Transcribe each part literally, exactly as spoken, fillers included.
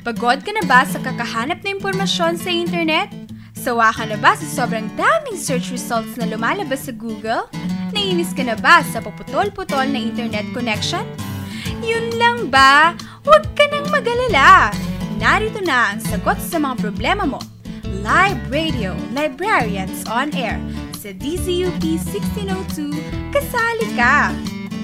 Pagod ka na ba sa kakahanap na impormasyon sa internet? Sawa ka na ba sa sobrang daming search results na lumalabas sa Google? Naiinis ka na ba sa paputol-putol na internet connection? Yun lang ba? Huwag ka nang mag-alala! Narito na ang sagot sa mga problema mo. Live Radio Librarians on Air sa D Z U P sixteen oh two, kasali ka!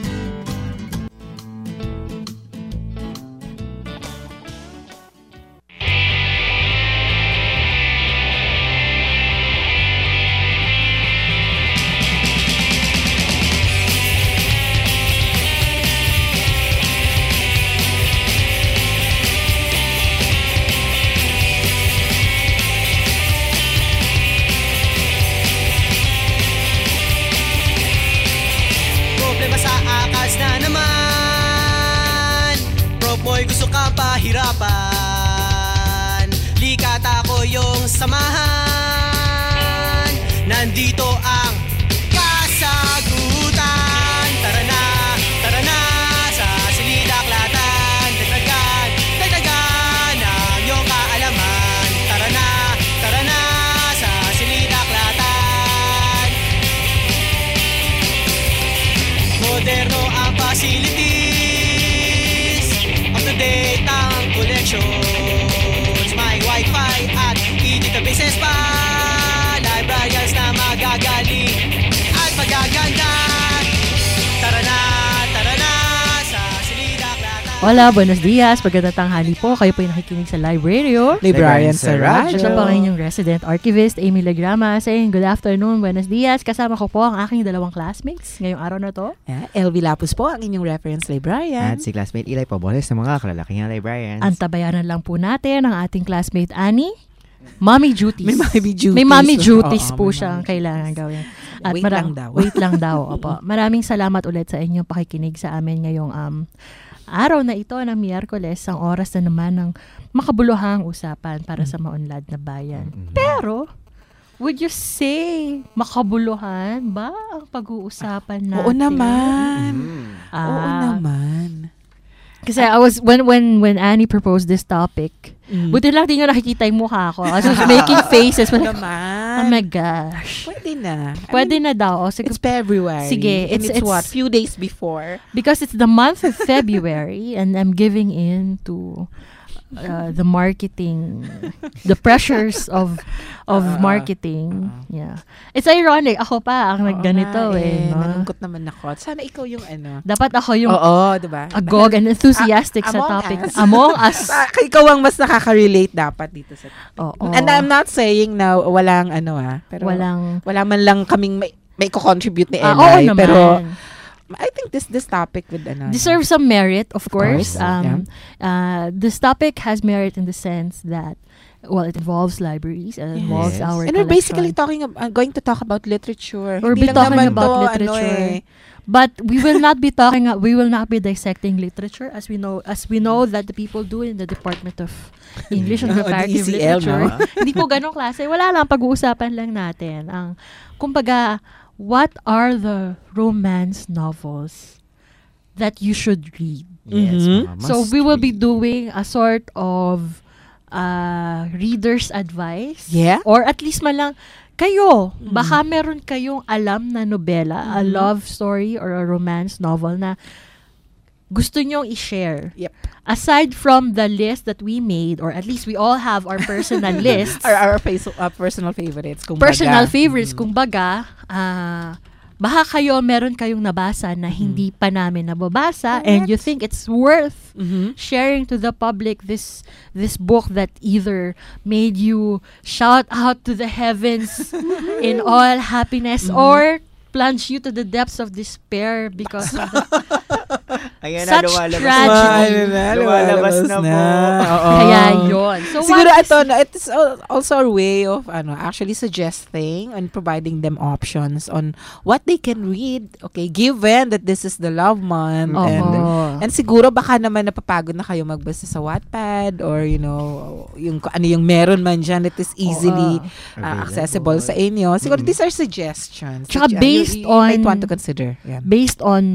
Hirapan, likata ko yung samahan. Nandito ang kasagutan. Tara na, tara na sa Silid-Aklatan. Dagdagan, dagdagan ang iyong kaalaman. Tara na, tara na sa Silid-Aklatan. Moderno ang facilities, up to date ang connections, may wifi at e-databases pa. Librarians na magagaling at magaganda. Tara na, tara na sa Silid-Aklatan. Hola, buenos dias. Pagandang tanghali po. Kayo po yung nakikinig sa Live Radio Librarians sa Radyo. Siya po ang inyong resident archivist, Amy Lagrama, saying good afternoon, buenos dias. Kasama ko po ang aking dalawang classmates ngayong araw na to. Yeah, L V Lapus po ang inyong reference librarian. At si classmate Eli Paboles ng mga kalalaking librarians. Antabayanan lang po natin ang ating classmate Annie. Mommy duties. May mommy duties. May mommy duties Oo, po may siyang mommy kailangan gawin. At Wait mara- lang daw. Wait lang daw. Opo. Maraming salamat ulit sa inyong pakikinig sa amin ngayong um, araw na ito ng Miyerkules. Ang oras na naman ng makabuluhang usapan para sa maunlad na bayan. Mm-hmm. Pero, would you say makabuluhan ba ang pag-uusapan natin? Oo naman. Mm. Ah, Oo naman. Kasi I was, when when when Annie proposed this topic, Mm. buti lang din nyo nakikita yung mukha ko. I was making faces. Oh Naman. my gosh. Pwede na. I Pwede mean, na daw. O, sige, It's February. Sige, And it's- it's, it's- what? Few days before. because it's the month of February and I'm giving in to uh, the marketing, the pressures of of Uh, marketing. uh, Yeah. It's ironic. Ako pa ang Oo nagganito nga eh. No? Nalungkot naman ako. Sana ikaw yung ano. Dapat ako yung Oo, diba? agog and enthusiastic A- sa among topic. us. Among us. Ah, ikaw ang mas nakaka-relate dapat dito sa topic. Oo. And I'm not saying na walang ano ah. Pero Walang... wala man lang kaming may, may ko-contribute ni Ah, Eli. oo naman. Pero I think this this topic would ano. deserves some merit, of course. course, Um, uh, this topic has merit in the sense that, well, it involves libraries and it involves Yes. our And we're basically collection. talking ab- uh, going to talk about literature. We'll be Hindi lang talking naman about to, literature. Ano, eh. But we will not be talking. Uh, we will not be dissecting literature as we know, as we know that the people do in the Department of English and Oh, Comparative D E C L, Literature. no? Hindi po ganong klase. Wala lang, pag-uusapan lang natin ang, kumbaga, what are the romance novels that you should read? Yes, Mhm. mga So must we will be read. doing a sort of uh, reader's advice. Yeah. Or at least man lang, kayo, Mm. baka meron kayong alam na nobela, a Mhm. love story or a romance novel na gusto nyong i-share. Yep. Aside from the list that we made, or at least we all have our personal lists, Our, our face, uh, personal favorites. Kung personal baga. favorites, Mm. kung baga, ah, baka kayo, meron kayong nabasa na hindi pa namin nababasa and you think it's worth Mhm. sharing to the public this this book that either made you shout out to the heavens in all happiness Mhm. or plunge you to the depths of despair because of the, Ayan na, such lumalabas tragedy. na. Lumalabas na po. Oo. Kaya yun. So Siguro what is- ito, no, it's al- also a way of ano actually suggesting and providing them options on what they can read. Okay, given that this is the love month. Oo. And, and siguro baka naman napapagod na kayo magbasa sa Wattpad or you know, yung kung ano yung meron man dyan that is easily Oo. uh, accessible sa inyo. Siguro Mhm. these are suggestions. Tsaka that you- based you, you might on- want to consider. Yeah. based on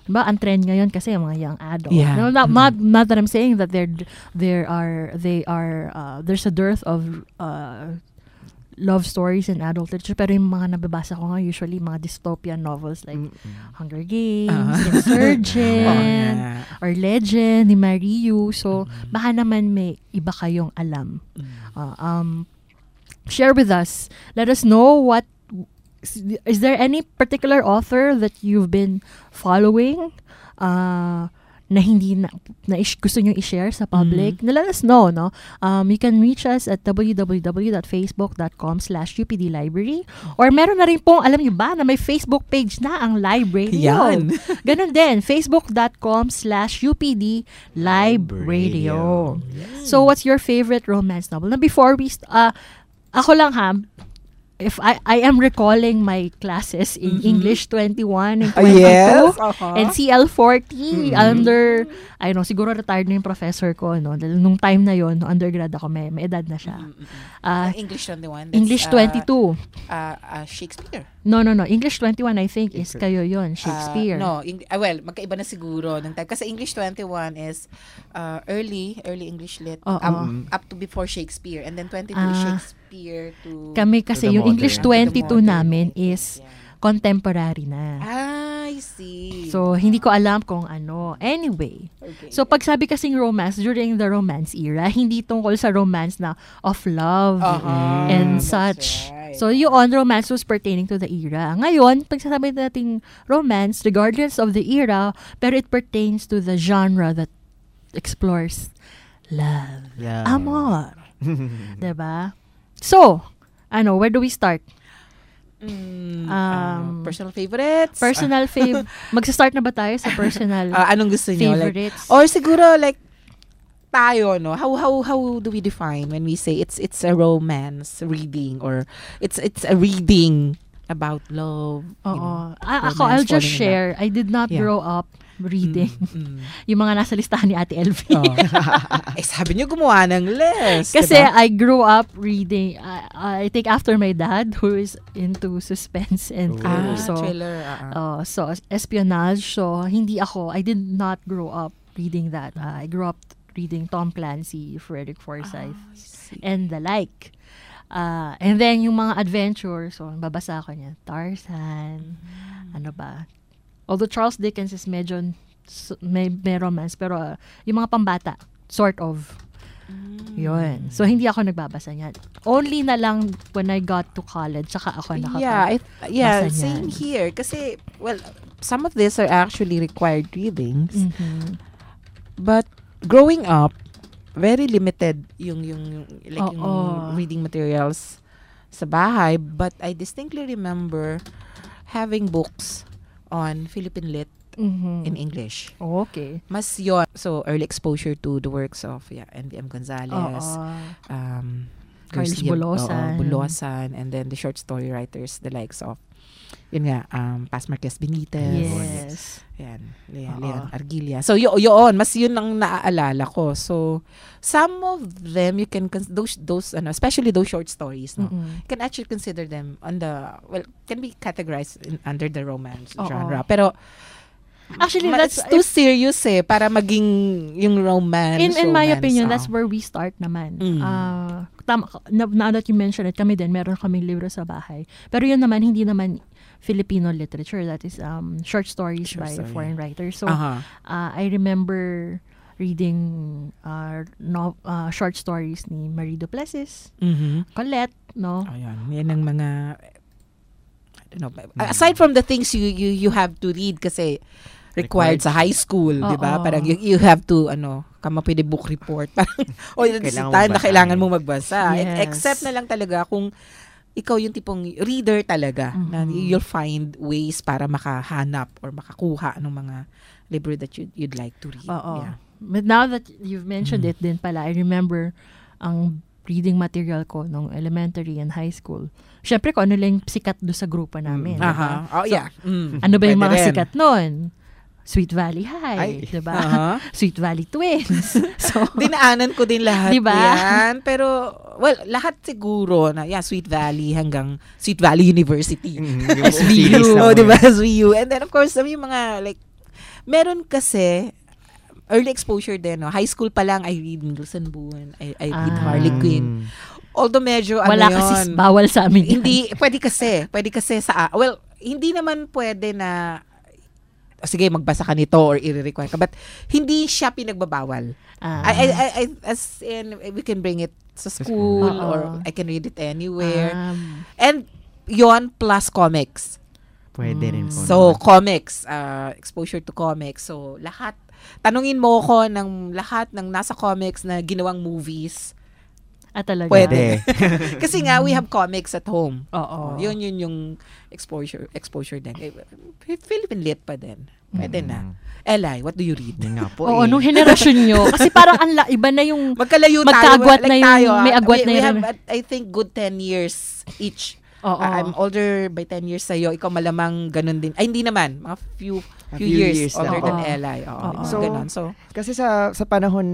Diba, ang trend ngayon kasi yung mga young adults. Yeah. No, not, Mm. not, not that I'm saying that there there are they are uh, there's a dearth of uh, love stories in adult literature, pero yung mga nababasa ko nga usually mga dystopian novels like Hunger Games, Uh-huh. Insurgent, Oh, yeah. or Legend ni Mariu. So baka naman may iba kayong alam. Uh, um, share with us. Let us know what is there any particular author that you've been following uh, na hindi na, na ish, gusto nyo i-share sa public? Mm-hmm. Na let us know, no? Um, you can reach us at w w w dot facebook dot com slash u p d library, or meron na rin pong, alam nyo ba, na may Facebook page na ang library. Yan. Ganun din, facebook dot com slash u p d library. So, what's your favorite romance novel? Na before we, st- uh, ako lang ha, if I I am recalling my classes in Mhm. English twenty-one and Oh, twenty-two yes. Uh-huh. and C L forty Mhm. under, I know, siguro retired na yung professor ko, no? Dahil nung time na yon, no, undergrad ako, may, may edad na siya. Uh, Uh, English twenty-one. That's, English twenty-two. Uh, uh, uh, Shakespeare. No, no, no. English twenty-one, I think, is kayo yon, Shakespeare. Uh, no, Eng- uh, well, magkaiba na siguro ng type. Kasi English twenty-one is uh, early, early English lit, Oo. um, up to before Shakespeare. And then twenty-two is Ah. Shakespeare to... Kami kasi, To the yung English modern. twenty-two To the modern. namin is Yeah. contemporary na. Ah, I see. So, hindi ko alam kung ano. Anyway, okay. so pag sabi kasing romance, during the romance era, hindi tungkol sa romance na of love Uh-huh. and That's such. right. So, yun, romance was pertaining to the era. Ngayon, pag sasabi natin romance, regardless of the era, pero it pertains to the genre that explores love. Yeah. Amor. Diba? So, ano, where do we start? Mm, Um, uh, personal favorites? Personal fav... Magsa-start na ba tayo sa personal Ah, anong gusto niyo? Like, favorites? or siguro, like, tayo, no? How how how do we define when we say it's it's a romance reading, or it's it's a reading about love? you Oo. know, Ah, ako, romance, I'll just falling in share. I did not Yeah. grow up reading. Mm, mm. Yung mga nasa listahan ni Ate Elvie. Oh. Eh, sabi niyo gumawa ng list, Kasi diba? I grew up reading, I, I think after my dad, who is into suspense and Oh. thriller. Ah, So, thriller. ah, ah. uh, so, espionage. So, hindi ako, I did not grow up reading that. Uh, I grew up reading Tom Clancy, Frederick Forsyth, Ah, I see. and the like. Uh, and then, yung mga adventure, so, babasa ko niya. Tarzan, ano ba? Although Charles Dickens is medyo, s- may, may romance, pero uh, yung mga pambata, sort of. Yun. So, hindi ako nagbabasa niyan. Only na lang when I got to college, saka ako nakapag- Yeah, I, yeah, basa same niyan. here. Kasi, well, some of these are actually required readings. Mhm. But growing up, very limited yung yung like Oo. yung reading materials sa bahay, but I distinctly remember having books on Philippine Lit Mhm. in English. Okay. Mas yon. So early exposure to the works of yeah, N D M Gonzalez, Oo. um Carlos Garcia- Bulosan. oo, Bulosan, and then the short story writers, the likes of yun nga, um, Paz Marquez Benitez. Yes. Yan, Leon, Oo. Leon Argilia. So, y- yun, mas yun ang naaalala ko. So, some of them, you can, cons- those, those ano, especially those short stories, no? Mm-mm. You can actually consider them on the, well, can be categorized in, under the romance Oo. genre. Pero, Actually, ma- that's, it's too serious eh, para maging yung romance. in in my romance, opinion, ah. that's where we start naman. Mm. Ah, tama, now, now that you mention it, kami din, meron kaming libro sa bahay. Pero yun naman, hindi naman Filipino literature. That is um short stories Short by story. foreign writers. So, Aha. uh, I remember reading uh, no, uh, short stories ni Marie Duplessis, Mhm. Colette, no? Ayan, yan ang mga I don't know. Aside from the things you you you have to read kasi required, Required. sa high school, 'di ba? Oo. Parang you, you have to ano, kama pwede book report. Parang o yun Kailangan time mong na kailangan basahin. mong magbasa. Yes. Except na lang talaga kung ikaw yung tipong reader talaga na Mhm. you'll find ways para makahanap or makakuha ng mga libro that you'd, you'd like to read. Oo. Yeah. But now that you've mentioned Mhm. it din pala, I remember ang reading material ko nung elementary and high school. Siyempre, kung ano lang yung sikat do sa grupo namin. Mm. diba? Aha. Oh, yeah. Mm. Ano ba yung Pwede mga rin. sikat nun? Sweet Valley High, Ay. diba? Aha. Sweet Valley Twins. So, Dinaanan ko din lahat Diba? yan. Pero, well, lahat siguro na, yeah, Sweet Valley hanggang Sweet Valley University. Mm, yung S V U. series na Oh, mo di ba? yun. S V U. And then, of course, yung mga, like, meron kasi, early exposure din, no? High school pa lang, I read Millicent Boone, I, I read Ah. Harley Quinn. Although medyo, Wala ano kasi yun, bawal sa amin yan. hindi, pwede kasi, pwede kasi sa, well, hindi naman pwede na, sige, magbasa ka nito or i-require ka, but hindi siya pinagbabawal. Ah. I, I, I, I, as in, we can bring it sa school, Oo. or I can read it anywhere. Um, And, yon plus comics. Pwede rin po. So, naman. comics, uh, exposure to comics. So, lahat, tanungin mo ko ng lahat ng nasa comics na ginawang movies. ah, talaga. Pwede. Kasi nga, we have comics at home. Oo. Yun, yun yung exposure exposure din. Eh, Philippine lit pa din. Pwede na. Eli, what do you read? Yun nga po Oo, eh. nung henerasyon nyo. Kasi parang anla, iba na yung Magkalayo tayo. Magkaagwat na yung- tayo, ah. may agwat we, na we yun. have, I think, good ten years each. Oo. Uh, I'm older by ten years sa'yo. Ikaw malamang ganun din. Ay, hindi naman. Mga few A few, few years, years older lang. than Oo. Eli. Oo, Oo. so, So, ganun. So, Kasi sa sa panahon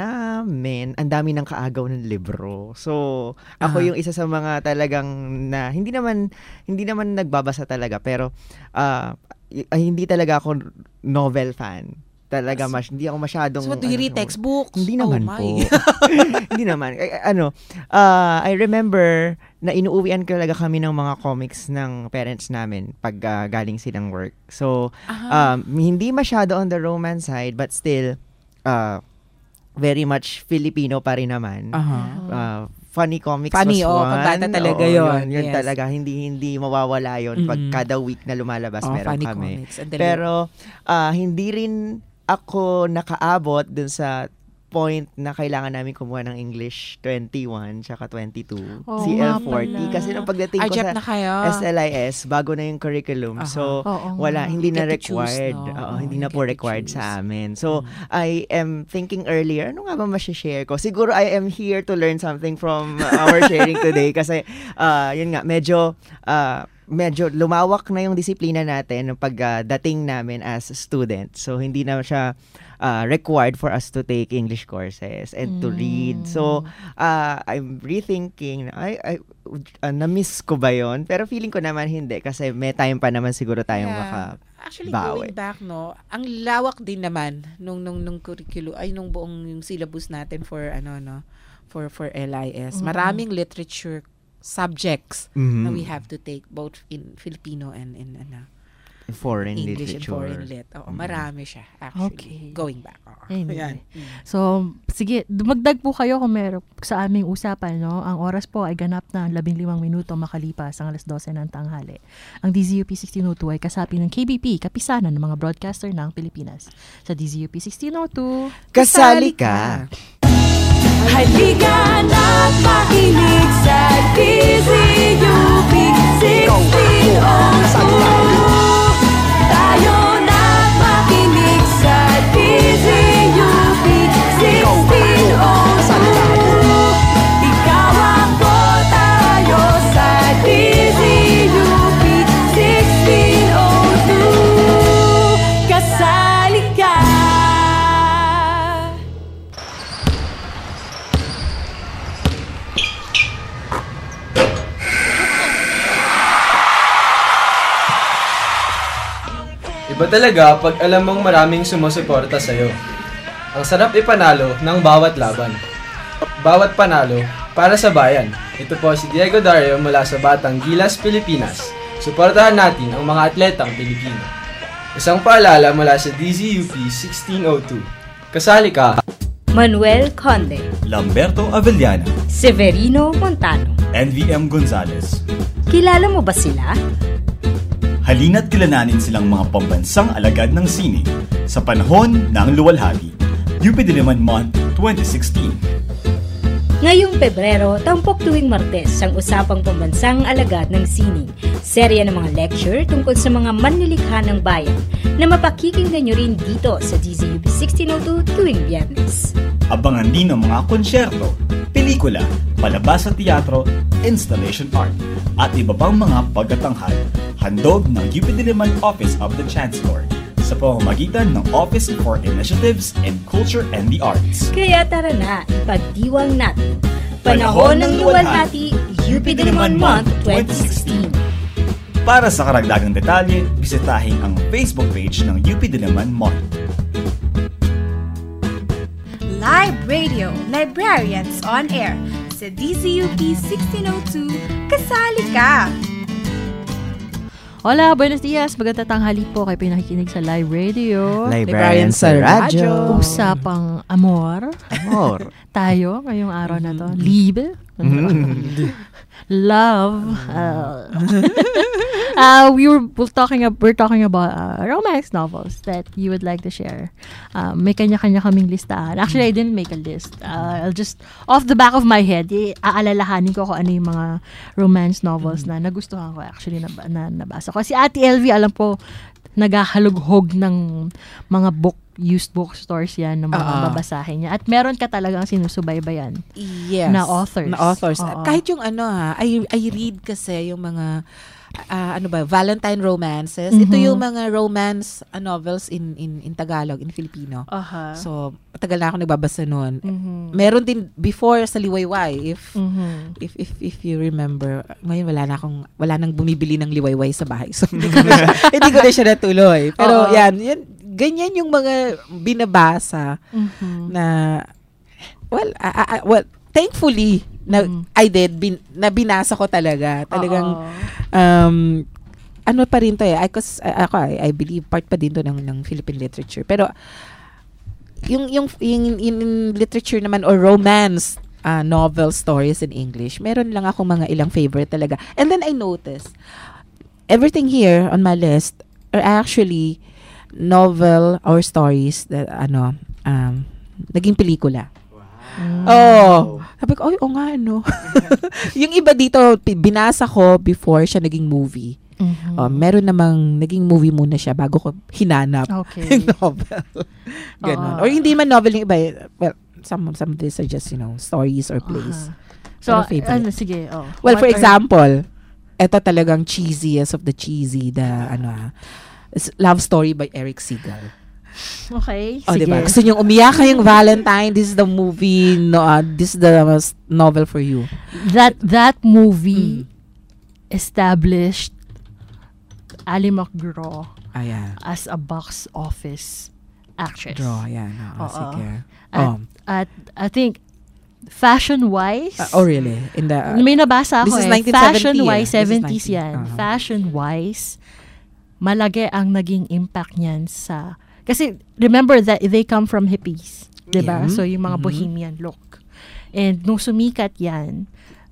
namin, ang dami ng kaagaw ng libro. So, ako Aha. yung isa sa mga talagang na hindi naman hindi naman nagbabasa talaga, pero ah, y- ay, hindi talaga ako novel fan. Talaga mas hindi ako masyadong so what do you ano, read? Textbooks? Hindi Oh naman my. po. Hindi naman. Ay, ay, ano, ah, I remember na inuuwian talaga kami ng mga comics ng parents namin pag ah, galing silang work. So, Aha. um, hindi masyado on the romance side, but still, uh, very much Filipino pa rin naman. Aha. Uh, funny comics Funny, was oh, one. pambata talaga Oo, yun. Yun, Yes. talaga. Hindi hindi mawawala yun. Pag Mm-mm. kada week na lumalabas, Oh, meron funny kami. comics. And then, Pero, ah, hindi rin ako nakaabot dun sa point na kailangan namin kumuha ng English twenty-one tsaka twenty-two. Oo C nga L forty. pala. Kasi nung pagdating ko Arjep sa na kayo. S L I S, bago na yung curriculum. Aha. So, Oo wala, nga. hindi You na get to choose, required. no? Oo, Oo, hindi you na po get to required choose. sa amin. So, Mm. I am thinking earlier, ano nga ba masishare ko? Siguro I am here to learn something from our sharing today kasi, uh, yun nga, medyo, uh, medyo lumawak na yung disiplina natin pagdating namin as student. So, hindi na siya uh, required for us to take English courses and to read. So, uh, I'm rethinking, ay, ay, uh, na-miss ko ba yun? Pero feeling ko naman hindi kasi may time pa naman siguro tayong Yeah. maka... Actually, bawi. going back, no, ang lawak din naman nung nung nung curriculum ay nung buong yung syllabus natin for ano no, for for L I S. Maraming literature subjects Mhm. na we have to take both in Filipino and in ano, foreign English literature. and foreign lit. Oo, Mhm. marami siya actually. Okay. Going back. Oo. Anyway. Ayan. So, sige, dumagdag po kayo kung meron sa aming usapan, no? Ang oras po ay ganap na labing limang minuto makalipas ang alas dose ng tanghali. Ang D Z U P sixteen oh two ay kasapi ng K B P, kapisanan ng mga broadcaster ng Pilipinas. Sa D Z U P sixteen oh two, Kasali ka! Halika na't makinig sa D Z U P sixteen oh two. Tayo na't makinig sa D Z U P sixteen oh two. Ikaw ako, tayo sa D Z U P sixteen oh two. Kasali ka. Iba talaga pag alam mong maraming sumusuporta sa'yo. Ang sarap ipanalo ng bawat laban. Bawat panalo para sa bayan. Ito po si Diego Dario mula sa Batang Gilas, Pilipinas. Suportahan natin ang mga atletang Pilipino. Isang paalala mula sa D Z U P sixteen oh two. Kasali ka! Manuel Conde, Lamberto Avellana, Severino Montano. N V M Gonzalez. Kilala mo ba sila? Halina't kilalanin silang mga pambansang alagad ng sining sa panahon ng luwalhati. U P Diliman Month twenty sixteen. Ngayong Pebrero, tampok tuwing Martes ang usapang pambansang alagad ng sining. Serya ng mga lecture tungkol sa mga manlilikha ng bayan na mapakikinggan nyo rin dito sa D Z U P sixteen oh two tuwing Biyernes. Abangan din ang mga konsyerto, pelikula, palabas sa teatro, installation art, at iba pang mga pagkatanghal. Handog ng U P Diliman Office of the Chancellor sa pamamagitan ng Office for Initiatives in Culture and the Arts. Kaya tara na, ipagdiwang natin. Panahon ng luwalhati, U P Diliman Month twenty sixteen. Para sa karagdagang detalye, bisitahin ang Facebook page ng U P Diliman Mon. Live Radio, Librarians on Air. Sa D Z U P sixteen oh two, kasali ka! Hola, buenos dias. Magandang tanghali po kayo pinakikinig sa Live Radio. Librarian sa radyo. Usapang amor. Amor. Tayo ngayong araw na to. Liebe. Love. Uh, uh, we were we're talking ab- we're talking about uh, romance novels that you would like to share. Uh, may kanya-kanya kaming listahan. Actually, I didn't make a list. Uh, I'll just off the back of my head, eh, aalalahanin ko kung ano yung mga romance novels na nagustuhan ko actually na, na nabasa ko. Si Ate L V, alam po, naghahalughog ng mga book used bookstores yan ng mga Uh-uh. babasahin niya. At meron ka talagang sinusubaybayan Yes. na authors. Na authors. Oo. Kahit yung ano ha, I, I read kasi yung mga ah, ano ba, Valentine romances. Ito Mhm. yung mga romance ah, novels in in in Tagalog, in Filipino. Aha. So, matagal na ako nagbabasa noon. Mhm. Meron din before sa Liwayway, if Mhm. if if if you remember. Ngayon wala na akong wala nang bumibili ng Liwayway sa bahay. So, hindi ko na siya, hindi ko na siya natuloy. Pero Oo. yan, yan ganyan yung mga binabasa Mhm. na well, ah, ah, ah, well, thankfully na Mhm. I did bin, na binasa ko talaga. Talagang Oo. um ano pa rin to eh. I, cause, I, ako, I, I believe part pa din to ng, ng Philippine literature. Pero yung yung yung in literature naman or romance uh, novel stories in English, meron lang ako mga ilang favorite talaga. And then I noticed everything here on my list are actually novel or stories that ano um naging pelikula. Mm. Oh, sabi ko, ay, oh nga, ano. Yung iba dito, pi- binasa ko before siya naging movie. Mhm. Oh, meron namang naging movie muna siya bago ko hinanap Okay. yung novel. Ganon. Oo. Or hindi man novel yung iba. eh. Well, some some of these are just, you know, stories or plays. Aha. So, Pero favorite. ano, sige. Oh. Well, What for are- example, eto talagang cheesiest of the cheesy, the, ano, ah, is Love Story by Eric Segal. Okay, Oh, sige. diba? Gusto nyo umiyak kayong Valentine, this is the movie, no, uh, this is the uh, novel for you. That, that Mm. movie established Ali McGraw Ayan. as a box office actress. Draw, yan. Oo, Oo. sige. At, Oh. at I think, fashion-wise, Uh, oh, really? In the, uh, may nabasa this ako is eh. nineteen seventy, Fashion-wise, eh. This is seventies nineteen yan. uh-huh. Fashion-wise, malaki ang naging impact niyan sa... Kasi, remember that they come from hippies. Diba? Yeah. So, yung mga Mhm. bohemian look. And nung sumikat yan,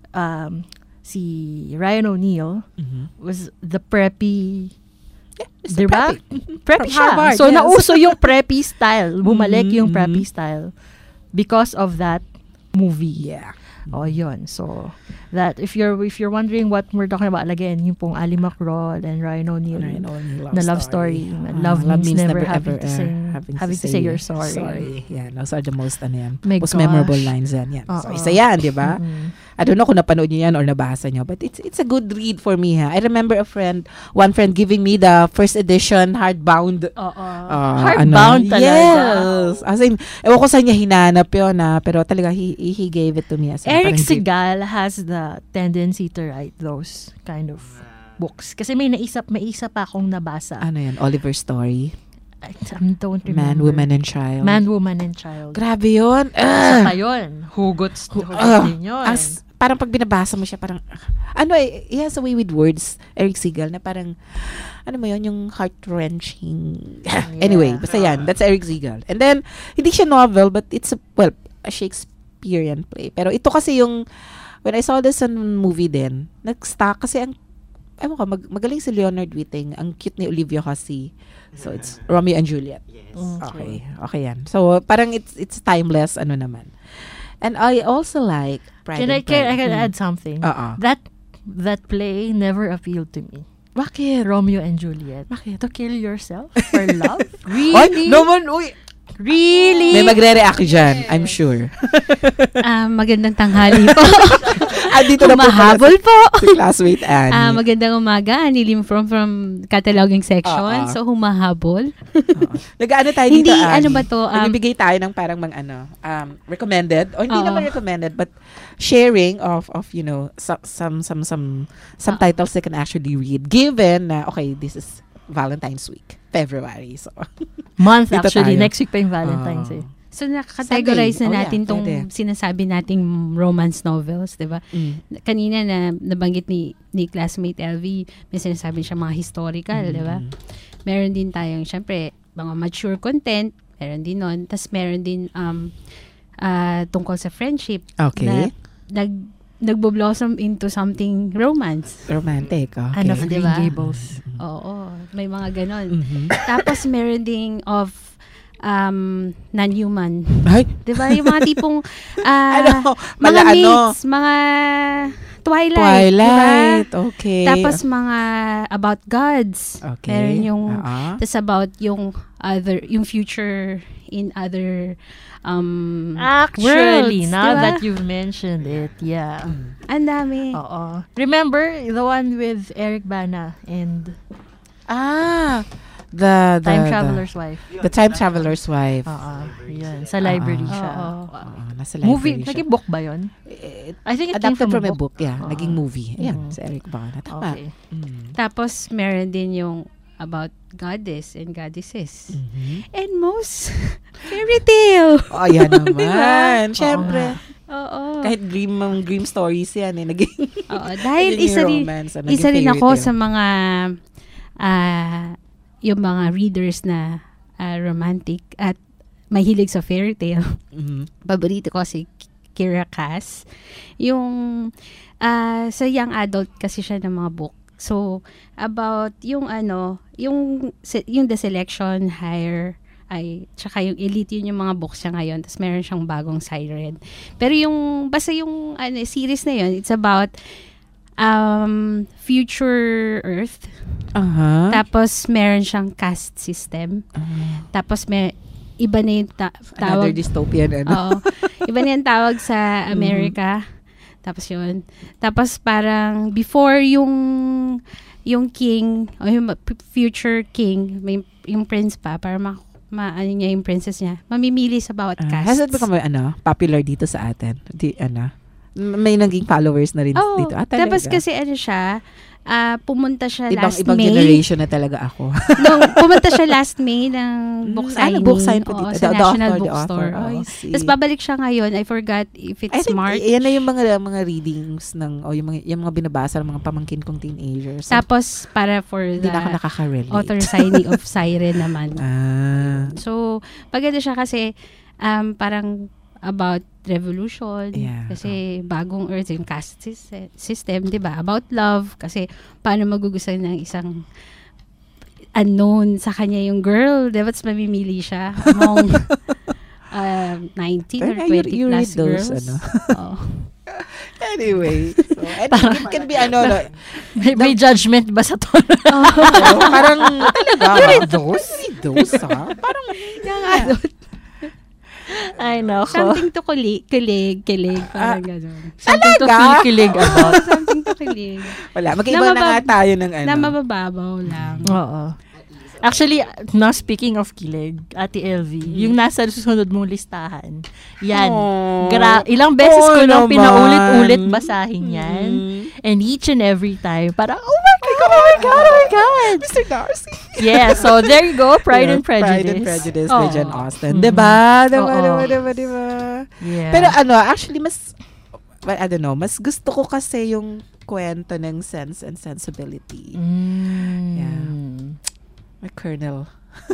um, si Ryan O'Neal Mhm. was the preppy... It's the Diba? preppy. Preppy From siya. Harvard, So, yes. nauso yung preppy style. Bumalik Mhm, yung preppy mhm. style because of that movie. Yeah. Oh, yun. So, that if you're if you're wondering what we're talking about, again, yung pong Ali McGraw and Ryan O'Neal Ryan O'Neal, na love story. Na Ah, love means never having to uh, say- having to say you're sorry. Sorry. Yeah, those are the most, ano yan, My most gosh. memorable lines yan. yan. So, Oo. isa yan, di ba? Mm-mm. I don't know kung napanood niyo yan or nabasa niyo, but it's it's a good read for me, ha. I remember a friend, one friend giving me the first edition hardbound. Oo. ah, Hardbound ano, talaga. Yes. As in, ewan ko saan niya hinanap yun, ha, pero talaga, he, he gave it to me. As in, Eric parang gift. Segal has the tendency to write those kind of books. Kasi may naisap, may isa pa akong nabasa. Ano yan? Oliver Story? I don't remember. Man, Woman, and Child? Man, Woman, and Child. Grabe yun. Isa Ah! pa yun. Hugot, hugot Ah, din yun. as, parang pag binabasa mo siya, parang, ah, ano eh, he has a way with words, Eric Segal, na parang, ano mo yun, yung heart-wrenching. Anyway, basta yan, that's Eric Segal. And then, hindi siya novel, but it's a, well, a Shakespearean play. Pero ito kasi yung, when I saw this on movie din, nag-stuck kasi ang, ewan ko, mag, magaling si Leonard Whiting, ang cute ni Olivia Hussey. So, it's Romeo and Juliet. Okay, okay yan. So, parang it's it's timeless, ano naman. And I also like Pride Can I, and can, I Prejudice. can Mm. add something? Oo. That that play never appealed to me. Bakit? Romeo and Juliet. Bakit? To kill yourself for love? Ay, Really? naman, uy. Really? May magre-react dyan, I'm sure. Ah, magandang tanghali po. Andito na po pala Humahabol po. si classmate Annie. Ah, magandang umaga, Annie Lim from from cataloging section. Oo. So humahabol. Oo. Nag-ano tayo Hindi, dito, Annie? ano ba to, um, Nagbibigay tayo ng parang mga ano, um, recommended, o hindi Oo. naman recommended, but sharing of, of you know, some, some, some, some, some Oo. titles they can actually read, given na, okay, this is Valentine's week, February, so. Month Dito actually. tayo. Next week pa yung Valentine's Oo. eh. So nakakategorize Sunday. na Oh, natin yeah, tong pwede. sinasabi nating romance novels, 'di ba? Mm. Kanina na nabanggit ni ni classmate L V, may sinasabi siya mga historical, Mm. 'di ba? Meron din tayong syempre mga mature content, meron din nun. Tapos meron din um ah, tungkol sa friendship Okay. na nag nagbo-blossom into something romance. Romantic, okay. Ano of Green Diba? Gables. Oo, may mga ganon. Mhm. Tapos meron ding of um non-human. Ay, 'Di ba? Yung mga tipong ah, ano, mga mala ano, mates, mga Twilight, Twilight, diba? okay. Tapos mga about gods. okay. Meron yung Oo. tas about yung other yung future in other um Actually, worlds, now diba? that you've mentioned it, yeah. Ang dami. Oo. Remember the one with Eric Bana and Ah, the, the, Time the- Traveler's Wife? The Time Traveler's Wife. Oo. Yan. Sa library Ah. siya. Oo. Oo, nasa library Movie. siya. Naging book ba yun? Eh, I think it came adapted from, from a book, yeah. Oo. Naging movie. Ayan, Mhm. si Eric Bana. Tama. Okay. Mm. Tapos meron din yung about goddess and goddesses. Mhm. And most fairy tale. Oh, yan naman. Diba? Siyempre. Oo. Kahit dream, mga dream stories yan eh. Naging, Oo, dahil naging isa rin romance, naging isa rin fairy ako tale. sa mga ah yung mga readers na ah, romantic at mahilig sa fairy tale. Mhm. Paborito ko si Kira Cass. Yung ah, sa young adult kasi siya ng mga book. So about yung ano, yung se- yung The Selection, Hire, ay tsaka yung Elite, yun yung mga books siya ngayon. Tapos meron siyang bagong Siren. Pero yung basta yung ano series na yun, it's about um future Earth. Aha. Tapos meron siyang caste system. Ah. Tapos may iba na yung ta- Another tawag. dystopian, ano? Oo. Iba na yung tawag sa America. Tapos yun. Tapos parang before yung yung king o yung p- future king, may yung prince pa para ma, ma ano niya yung princess niya. Mamimili sa bawat Ah, caste. has it become, ano, popular dito sa atin? Di, ano? May naging followers na rin Oh, dito. Ah, talaga? tapos kasi ano siya, ah, pumunta siya Ibang, last ibang May. generation na talaga ako. Nung pumunta siya last May ng book Mm, ah, signing. book sign pa Oo, dito. sa The- the National author, the Bookstore. author. Oo. I see. Tapos babalik siya ngayon. I forgot if I it's think March. i- yan na yung mga mga readings ng o yung mga yung mga binabasa ng mga pamangkin kong teenagers. So, Tapos para for hindi na ako the nakaka-relate. author signing of Siren naman. Ah. So, paganda siya kasi um, parang about revolution. Yeah. Kasi bagong earth yung caste sys- system, di ba? About love. Kasi paano magugustuhan ng isang unknown sa kanya yung girl. Diba? Tapos mamimili siya among um, nineteen or Pero you- twenty you plus read those, girls. ano? Oo. Anyway, so and it can be ano no, May, may judgment ba sa tono? so, parang talaga. You read those? You read those, ha? Parang Yung adult. Ay, nako. Something to kilig, kilig, kilig. Parang gano'n. Something to Talaga? feel kilig Oo, about. something to kilig. wala. Mag-iba na nga mabab- tayo ng ano. Na mabababaw lang. Oo. Actually, now speaking of kilig, Ate L V, yung nasa susunod mong listahan, yan. Aww. Gra- ilang beses Oo ko nang naman. pinaulit-ulit basahin yan. Mm. And each and every time, parang, oh my God, oh my God, oh my God. Mister Darcy. Yeah, so there you go, Pride Yeah, and Prejudice. Pride and Prejudice by Oo. Jane Austen. Mhm. Diba? Diba, Oo. diba, diba, diba? Yeah. Pero ano, actually, mas, well, I don't know, mas gusto ko kasi yung kwento ng Sense and Sensibility. Mm. Yeah. My Colonel.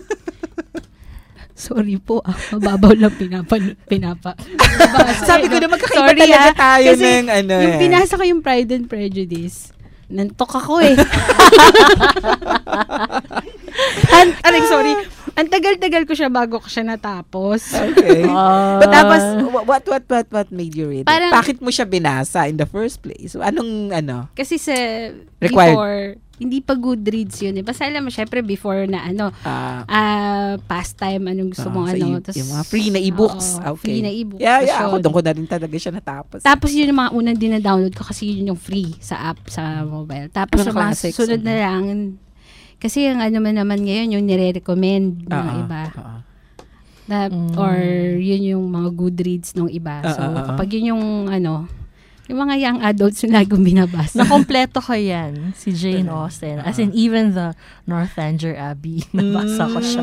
Sorry po, ah, mababaw lang pinapa, pinapa. Sabi ko na magkakaiba Sorry, talaga ah, tayo kasi ng ano Yung eh. pinasa ko yung Pride and Prejudice, nantok ako eh. An- aray, sorry. Ang tagal-tagal ko siya bago ko siya natapos. Okay. Ah. But tapos, what, what, what, what made you read it? Parang- Bakit mo siya binasa in the first place? Anong, ano? Kasi sa Required. before, hindi pa Goodreads yun eh. Basta alam mo, syempre before na ano, Ah, ah pastime, anong gusto ah, mong sa ano. e- tas- yung mga free na e-books. Oo, Okay. Free na e-books. Yeah, Tas yeah. Ako, yun. doon ko na rin talaga siya natapos. Tapos yun yung mga unang dina-download ko kasi yun yung free sa app, sa mobile. Tapos Mga yung mga classics, sunod ano? na lang, kasi yung ano man naman ngayon, yung nire-recommend ng Ah, ah, iba. ah, ah. Na, Mm. Or yun yung mga Goodreads ng iba. Ah, So, ah, ah, ah. kapag yun yung ano, yung mga young adults yung lagong binabasa. Nakompleto ko yan, si Jane Austen. As in, even the Northanger Abbey, nabasa ko siya.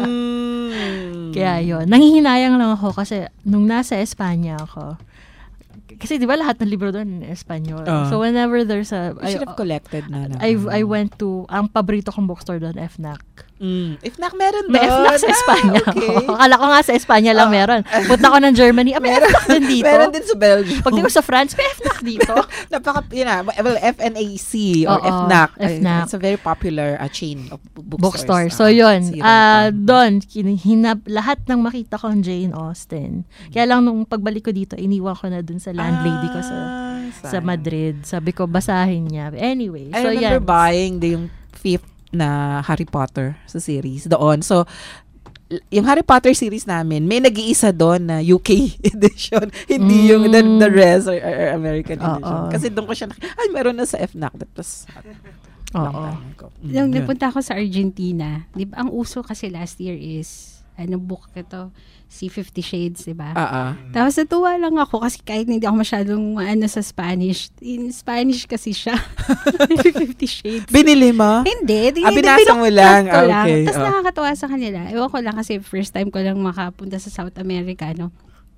Mm. Kaya yun. Nanghihinayang lang ako kasi nung nasa Espanya ako, kasi di ba lahat ng libro doon in Espanyol. Ah. So whenever there's a, You should have collected na lang. I, I went to, ang paborito kong bookstore doon, F N A C. Mm. If nak meron doon. May F N A C sa Espanya. Ah, okay. Akala ko nga sa Espanya lang Ah. meron. Punta ko ng Germany, ah, may F N A C din dito. Meron din sa Belgium. Pag di ko sa France, may F N A C dito. Napaka, yun na, well, F N A C or Oo, F N A C. F N A C. It's a very popular uh, chain of bookstores. Bookstore. So, Ah, yun. zero Ah, time. doon, hinap, lahat ng makita ko ng Jane Austen. Kaya lang nung pagbalik ko dito, iniwan ko na dun sa landlady ko sa Ah, sa sayang. Madrid. Sabi ko, basahin niya. Anyway, I so remember yan. buying the yung fifth na Harry Potter sa series doon. So, l- yung Harry Potter series namin, may nag-iisa doon na U K edition. Hindi Mm. yung the, the rest or, or American Oo. edition. Kasi doon ko siya, nak- ay, meron na sa F N A C. That was long Oo. time ago. Mm, Nung yun. nagpunta ako sa Argentina, di ba, ang uso kasi last year is, ano book ito, si Fifty Shades, di ba? Ah, ah. Tapos natuwa lang ako kasi kahit hindi ako masyadong ano sa Spanish, in Spanish kasi siya. Fifty Shades. Binili mo? Hindi. di- Ah, hindi, binasa mo binuklat lang. ko Ah, lang. okay. Tapos Oh. nakakatawa sa kanila. Ewan ko lang kasi first time ko lang makapunta sa South America, no?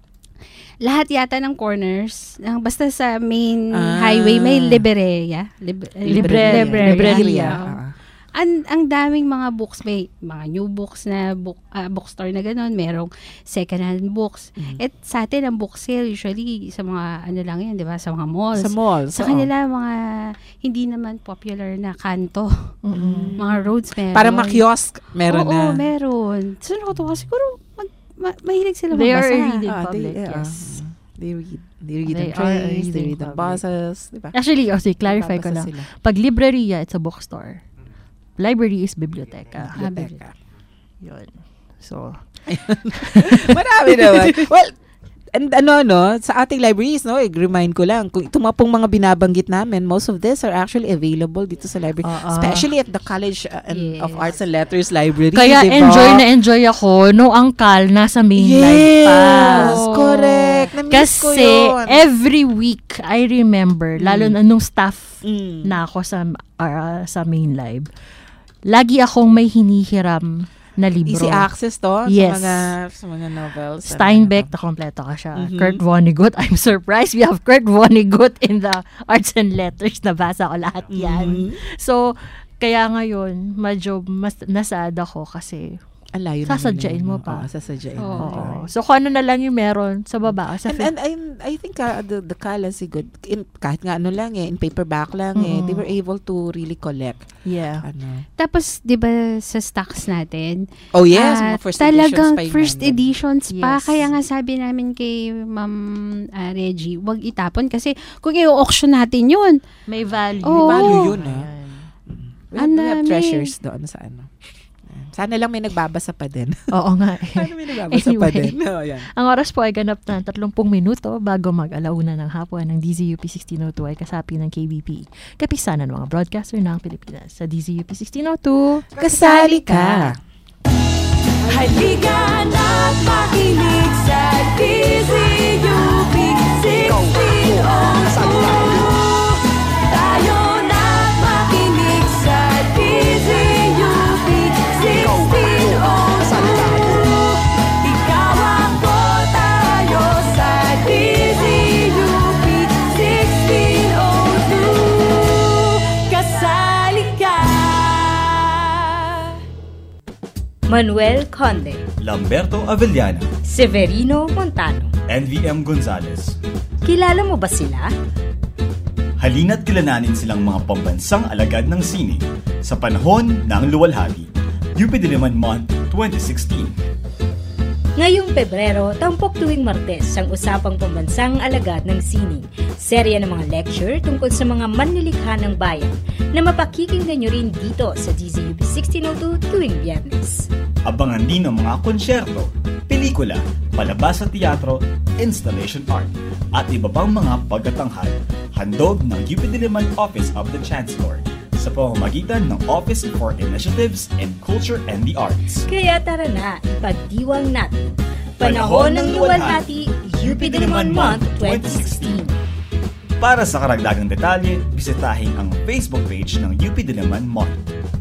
Lahat yata ng corners, ang basta sa main Ah. highway, may libreria. Lib- Libre- libreria. libreria. Oo. Ah. Ang, ang daming mga books, may mga new books na book, ah, bookstore na gano'n, merong second-hand books. Mm. At sa atin, ang book sale usually sa mga ano lang yan, di ba? Sa mga malls. Sa malls. Sa oo. kanila, mga hindi naman popular na kanto. Mm-mm. Mga roads meron. Para mga-kiosk, meron Oo, na. meron. So, nakatuwa. Siguro, mag, ma- mahilig sila They are magbasa. a reading Ah, public, they, yeah. yes. They read. They read They on are a trains, they reading read on public. buses. Diba? Actually, oh, sige, clarify ko Babasa lang. sila. Pag libreria, it's a bookstore. Library is biblioteka. Ah, Biblioteka. Yun. So, Marami naman. Well, and ano, no, sa ating libraries, no, i-remind ko lang, kung itong mga pong mga binabanggit namin, most of this are actually available dito sa library. Oo. Especially at the College uh, and Yes. of Arts and Letters Library. kaya diba? enjoy na enjoy ako no angkal nasa main live pa. Yes, correct. Na-miss ko Kasi yun. every week, I remember, lalo na nung staff Mm. na ako sa uh, sa main live, lagi akong may hinihiram na libro. Easy access to Yes. sa mga sa mga novels. Steinbeck, na kompleto ka siya. Mhm. Kurt Vonnegut, I'm surprised we have Kurt Vonnegut in the Arts and Letters. Nabasa ko lahat yan. Mhm. So, kaya ngayon, medyo mas nasad ako kasi Ang layo sasadyain naman. mo pa. Oo, sasadyain Oo. mo pa. Oo. So, kung ano na lang yung meron sa baba. Sa And, and, and I think uh, the, the Kalas is good. In, kahit nga ano lang eh, in paperback lang eh, Mm-mm. they were able to really collect. yeah. Ano. Tapos, di ba, sa stocks natin, Oh yes, ah, mga first talagang editions pa yun first nandun. editions pa. Yes. Kaya nga sabi namin kay Ma'am ah, Reggie, wag itapon kasi kung i-auction natin yun, May value. Oo. May value yun ah. Ayan. We have, Ang we have dami. treasures doon sa ano. Sana lang may nagbabasa pa din. Oo nga. eh. Sana may nagbabasa pa Anyway. din. Oh, yan. Ang oras po ay ganap na thirty minuto bago mag-alauna ng hapon ng D Z U P sixteen oh two ay kasapi ng K B P. Kapisanan ng mga broadcaster ng Pilipinas sa D Z U P sixteen oh two. Kasali ka. Halika na't makinig sa D Z U P sixteen oh two. Tayo na't makinig sa D Z U P sixteen oh two. Ikaw ako, tayo sa D Z U P sixteen oh two. Kasali ka. Manuel Conde, Lamberto Avellana, Severino Montano. N V M Gonzalez. Kilala mo ba sila? Halina't kilalanin silang mga pambansang alagad ng sining sa panahon ng luwalhati. U P Diliman Month twenty sixteen. Ngayong Pebrero, tampok tuwing Martes ang usapang pambansang alagad ng sining. Serya ng mga lecture tungkol sa mga manlilikha ng bayan na mapakikinggan nyo rin dito sa D Z U P sixteen oh two tuwing Biyernes. Abangan din ang mga konsyerto, pelikula, palabas sa teatro, installation art, at iba pang mga pagtatanghal, handog ng U P Diliman Office of the Chancellor sa pamamagitan ng Office for Initiatives in Culture and the Arts. Kaya tara na, ipagdiwang natin. Panahon ng Luwalhati, U P Diliman Month twenty sixteen. Para sa karagdagang detalye, bisitahin ang Facebook page ng U P Diliman Month.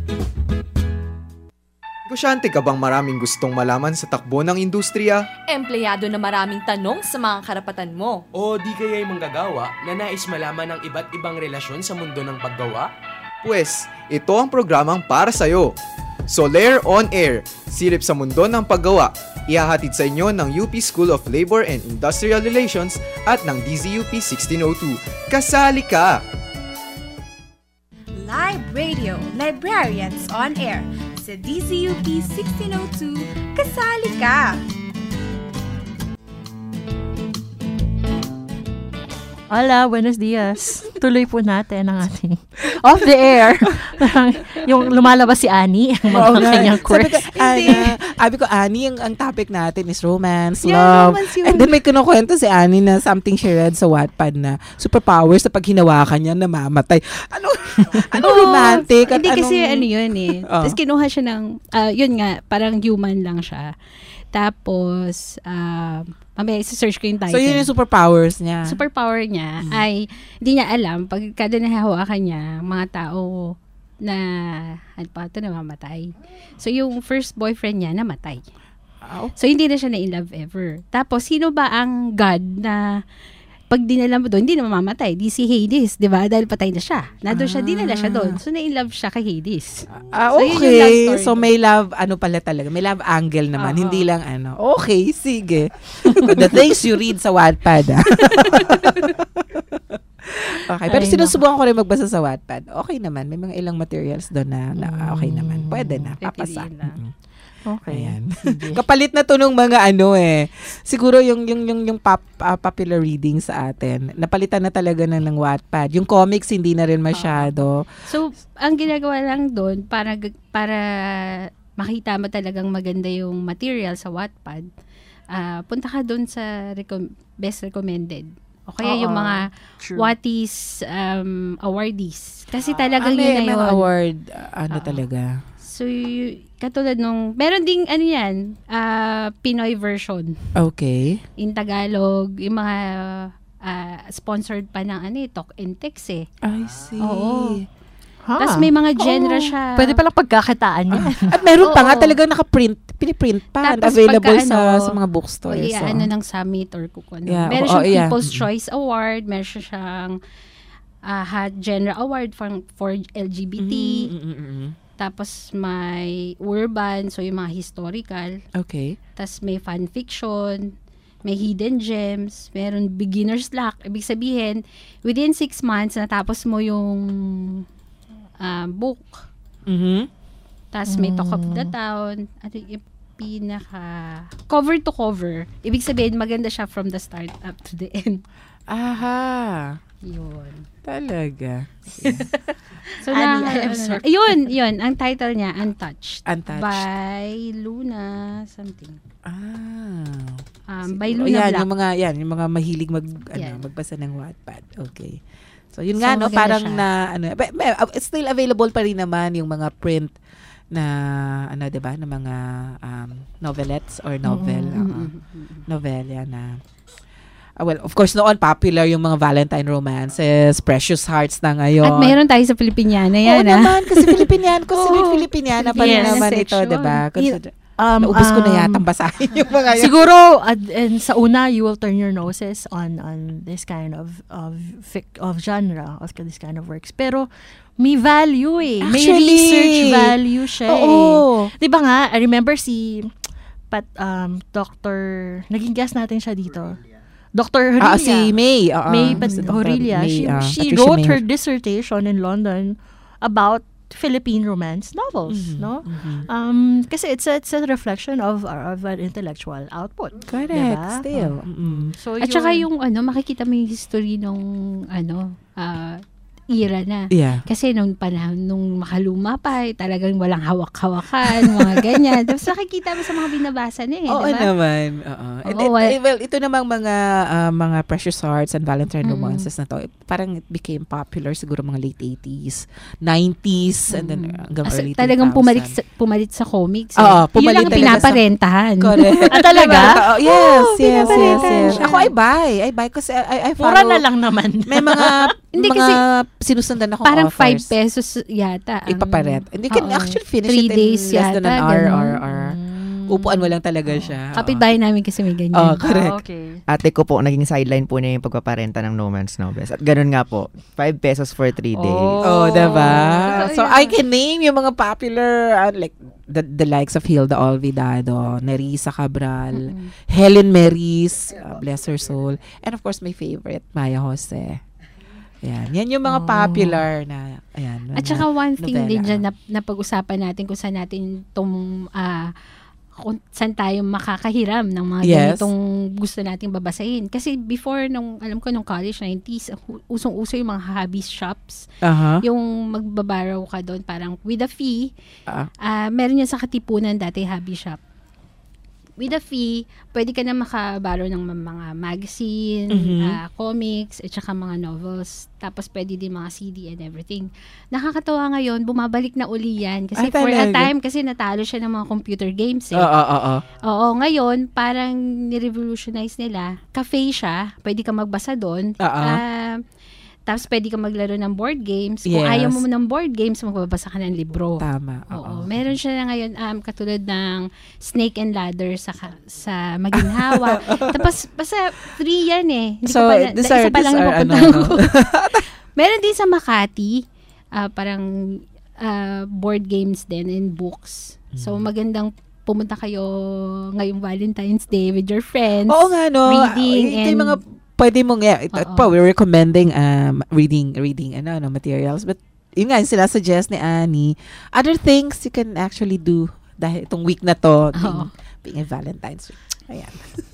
Negosyante ka bang maraming gustong malaman sa takbo ng industriya? Empleyado na maraming tanong sa mga karapatan mo? O di kaya'y manggagawa na nais malaman ang iba't ibang relasyon sa mundo ng paggawa? Pues, ito ang programang para sa'yo. Soler On Air, silip sa mundo ng paggawa. Ihahatid sa inyo ng U P School of Labor and Industrial Relations at ng D Z U P sixteen oh two. Kasali ka! Live Radio, Librarians on Air. Sa D Z U P sixteen oh two, kasali ka! Hola, buenos dias. Tuloy po natin ang ating off the air. Yung lumalabas si Annie, ang mga Oo nga. kanyang Sabi course. ko, Ana, sabi ko, Annie, ang, ang topic natin is romance, Yeah, love. romance yun. And then may kinukwento si Annie na something she read sa Wattpad na superpowers na pag hinawakan niya, namamatay. Ano, ano Oo, romantic? At Hindi anong, kasi ano yun eh. Oh. Tapos kinuha siya ng, ah, yun nga, parang human lang siya. Tapos, uh, mamaya isa-search ko yung title. So yun yung superpowers niya. Superpower niya Mm. ay, hindi niya alam, pag kada nahahawakan niya, mga tao na, ano pa ito, namamatay. So yung first boyfriend niya, namatay. Oh. So hindi na siya na-in-love ever. Tapos, sino ba ang God na pag dinala mo doon, hindi na mamamatay. Di si Hades, di ba? Dahil patay na siya. Nandun siya, dinala siya doon. So, na-in-love siya kay Hades. Ah, So, yun yung love okay. story So, doon. may love, ano pala talaga, may love angle naman. Oo. Hindi lang ano. Okay, sige. The things you read sa Wattpad, ah. Okay, pero Ay, sinusubukan ko rin magbasa sa Wattpad. Okay naman, may mga ilang materials doon na, na okay naman. Pwede na, papasa. Pipiliin lang. Mm. Okay. Ayan. Kapalit na to nung mga ano eh. Siguro yung yung yung yung pop, uh, popular reading sa atin. Napalitan na talaga na ng Wattpad. Yung comics hindi na rin masyado. So, ang ginagawa lang doon, para, para makita mo talagang maganda yung material sa Wattpad, ah, punta ka doon sa recom- best recommended. O kaya Oo, yung mga true. Whatties um, awardees. Kasi talagang Ah, yun may, na may yun. award uh, ano Oo. talaga. So, y- katulad nung, meron ding, ano yan, ah, Pinoy version. Okay. In Tagalog, yung mga ah, sponsored pa ng, ano eh, Talk and Text eh. I see. Oo. Ha? Tapos may mga genre Oo. siya. Pwede palang pagkakitaan yan. At meron pa Oo. nga talagang nakaprint, piniprint pa. Tapos Available pagka, sa ano, sa mga O bookstores. iya, so. ano ng summit or kung ano. Yeah, Meron oo, siyang yeah. People's Mm-mm. Choice Award, meron siya siyang uh, Hot Genre Award for, for L G B T. Mm, mm, mm, mm. Tapos may urban, so yung mga historical. Okay. Tapos may fan fiction, may hidden gems, meron beginner's luck. Ibig sabihin, within six months, natapos mo yung uh, book. Mhm. Tapos may Talk of the Town. Ano yung pinaka... Cover to cover. Ibig sabihin, maganda siya from the start up to the end. Aha. Yun. Talaga. So, Annie, na, I am ano, sorry. yun, yun. Ang title niya, Untouched. Untouched. By Luna something. Ah. Um, by Siguro, Luna yan, Black. yung mga yan, yung mga mahilig mag ano, Yan. magbasa ng Wattpad. Okay. So yun So, nga no, maganda parang siya. na ano, but, but, uh, it's still available pa rin naman yung mga print na ano 'di ba, na mga um, novelettes or novel, Mm, oo. mm, mm, mm. Novela na Ah, well, of course, noon popular yung mga Valentine romances, Precious Hearts na ngayon. At mayroon tayo sa Pilipiniana Oo yan, ah. naman, kasi Filipinian, considered Oo. Filipiniana pa rin Yes. naman ito, Section. 'di ba? Consider- Um, Naubos ko na um, yata basahin yung mga yun. Siguro, ad- and sa una, you will turn your noses on on this kind of of fic- of genre, of this kind of works. Pero, may value eh. May Actually, research value siya oo. eh. Di ba nga, I remember si Pat, um, Doctor, naging guest natin siya dito. Doctor Horilla. Ah, si May. oo. May Pat- Si Doctor Horilla. May, She, ah, she Patricia wrote May. her dissertation in London about Philippine romance novels, Mhm, no? mhm. Um, kasi it's a, it's a reflection of our- of an intellectual output. Correct, Diba? still. Oh. Mm-mm. So At saka yung ano, makikita mo yung history nung ano, ah, era na. Yeah. Kasi nung panahon, nung makaluma pa, eh, talagang walang hawak-hawakan, mga ganyan. Tapos nakikita mo sa mga binabasa niya eh, Oo diba? naman. Oo. And Oo, it- well- eh, well, ito namang mga ah, mga Precious Hearts and Valentine Mm-mm. romances na to, eh, parang it became popular siguro mga late eighties, nineties, and then hanggang As- early talagang two thousand. pumalit sa, pumalit sa comics. Eh. Oo, Yun pumalit lang ang talaga sa- pinaparentahan. Correct. Ah, talaga? Diba? Oh, yes, Oo, yes, yes, pinaparentahan yes. siya. Ako, I buy. I buy kasi I, I, I follow. Mura na lang naman. May mga, Hindi mga kasi, sinusundan akong parang offers. five pesos yata. ang- Ipaparent. And you can Oo, actually finish three it in days less than an yata, hour, ganun. or, or upuan mo lang talaga siya. Oo. Kapitbahay namin kasi may ganyan. Oh, correct. Ah, okay. Ate ko po, naging sideline po niya yung pagpaparenta ng romance novels. At ganun nga po, five pesos for three days. Oh, diba? Totoo So, yan. I can name yung mga popular, uh, like, the, the likes of Hilda Olvidado, Nerissa Cabral, Helen Meris, uh, bless her soul, and of course, my favorite, Maya Jose. Yan. Yan yung mga Oh. popular na, ayan. At na saka one thing novela. din dyan na, na pag-usapan natin kung saan natin itong, ah, kung saan tayo makakahiram ng mga Yes. ganitong gusto nating babasahin. Kasi before, nung, alam ko, nung college nineties, hu- usong-uso yung mga hobby shops. Aha. Yung magbabaraw ka doon parang with a fee. Ah. Ah, meron yan sa Katipunan dati, hobby shop. With a fee, pwede ka na makabaro ng ma- mga magazine, Mhm. ah, comics, at saka mga novels. Tapos pwede din mga C D and everything. Nakakatawa ngayon, bumabalik na uli yan. Kasi Ah, for a talaga? time, kasi natalo siya ng mga computer games eh. Oo, oo, oo. Oo, ngayon, parang ni-revolutionize nila. Cafe siya, pwede ka magbasa doon. Oo. Ah, tapos pwede ka maglaro ng board games. Kung Yes. ayaw mo ng board games, magbabasa ka ng libro. Tama. Oo. Meron siya na ngayon, um, katulad ng Snake and Ladder sa ka- sa Maginhawa. Tapos, basta free yan eh. Hindi So, ko pa na, these isa are- pa lang these yung are pupuntahan ano, ko. Meron din sa Makati, ah, parang ah, board games din and books. So, Hmm. magandang pumunta kayo ngayong Valentine's Day with your friends. Oo nga, no. Reading Ito yung and- mga pwede mong, yeah, ito, Oo. pa, we're recommending um, reading, reading, ano, no, materials. But, yun nga, yung sinasuggest ni Annie, other things you can actually do dahil itong week na to, being, being a Valentine's week. Ayan.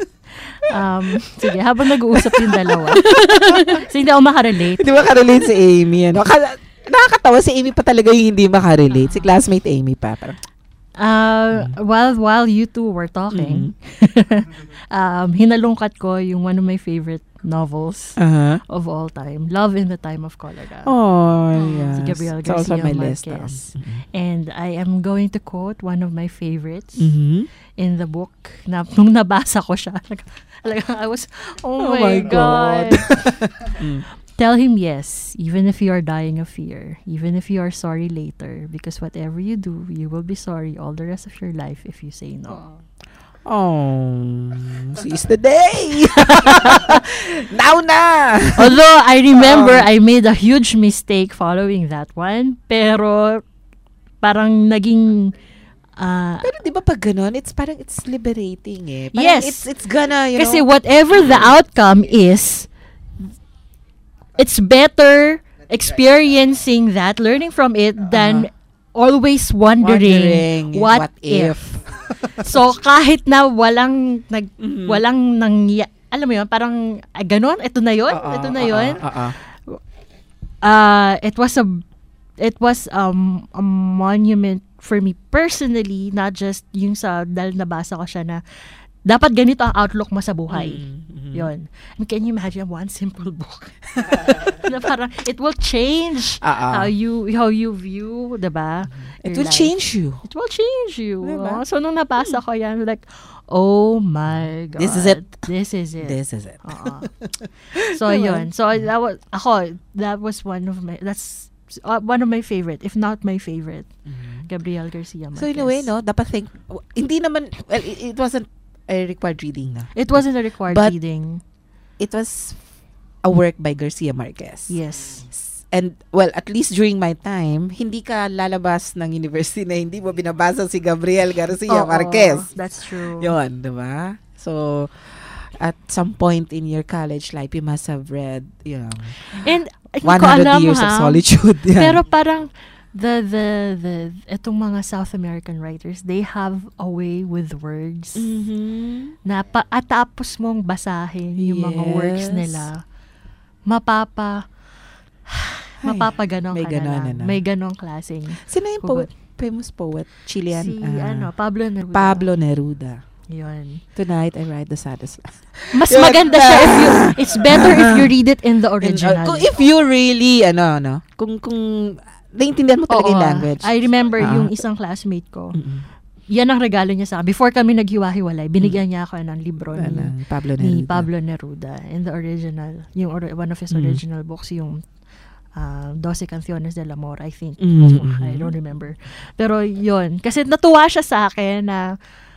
Um, sige, habang nag-uusap yung dalawa. So, hindi ako makarelate. Hindi makarelate si Amy, ano. Kala, nakakatawa si Amy pa talaga yung hindi makarelate. Si classmate Amy pa. Parang, Uh, while while you two were talking, um, hinalungkat ko yung one of my favorite novels Uh-huh. of all time, Love in the Time of Cholera. Oh, yes. Si Gabriel It's also Garcia on my list, Marquez. um, And I am going to quote one of my favorites Mhm. in the book. Na, nung nabasa ko siya, talagang I was, oh, Oh my my God. God. Mm. Tell him yes, even if you are dying of fear, even if you are sorry later, because whatever you do, you will be sorry all the rest of your life if you say no. Oh, seize the day! Now na! Although I remember Oh. I made a huge mistake following that one, pero parang naging ah, Pero di ba pag ganun, it's parang it's liberating eh. Parang yes. It's, it's gonna, you Kasi know. whatever the outcome is, it's better experiencing that, learning from it, than always wondering, Wondering, what, what if. if. So kahit na walang nag Mhm. walang nang alam mo yun, parang ah, ganon, ito na yun, Oo, ito na oo, yun. oo. Uh, it was a it was um a monument for me personally, not just yung sa dahil nabasa ko siya na dapat ganito ang outlook mo sa buhay. Mm-hmm. Yun. And can you imagine one simple book? na parang it will change Uh-uh. how you how you view, 'di ba? It your will life. change you. It will change you. Oh, Diba? so nung nabasa ko yan, like, oh my God. This is it. This is it. This is it. Oo. So yun. So that was ako, that was one of my that's uh, one of my favorite, if not my favorite. Gabriel Garcia Marquez. So in a way, no, dapat think, hindi naman, well, it, it wasn't a required reading na. It wasn't a required But reading. It was a work by Garcia Marquez. Yes. And, well, at least during my time, hindi ka lalabas ng university na hindi mo binabasa si Gabriel Oo, Garcia Marquez. That's true. Yun, di ba? So, at some point in your college life, you must have read, you know, And hindi one ko hundred alam, Years of ha? Solitude. Yan. Pero parang the the the etong mga South American writers, they have a way with words Mhm. na pa, at tapos mong basahin yung mga works Yes. nila, mapapa mapapaganon may ka ganon, na lang. ano? May ganong klaseng Sino yung hugot. poet? Famous poet? Chilean? Si ah, ano, Pablo Neruda. Pablo Neruda. Yun. Tonight, I write the saddest line. Mas Yun. maganda siya if you, it's better if you read it in the In- original. uh, kung if you really, ano, ano, kung, kung, naiintindihan mo talaga Oo. yung language. I remember Ah. yung isang classmate ko. Mm-mm. Yan ang regalo niya sa akin. Before kami naghiwa-hiwalay, binigyan niya ako ng libro ni, Ano, Pablo ni Neruda. Pablo Neruda. In the original, yung or- one of his Mm. original books, yung uh, Doce Canciones del Amor, I think. Mm, I mhm. don't remember. Pero yun. Kasi natuwa siya sa akin na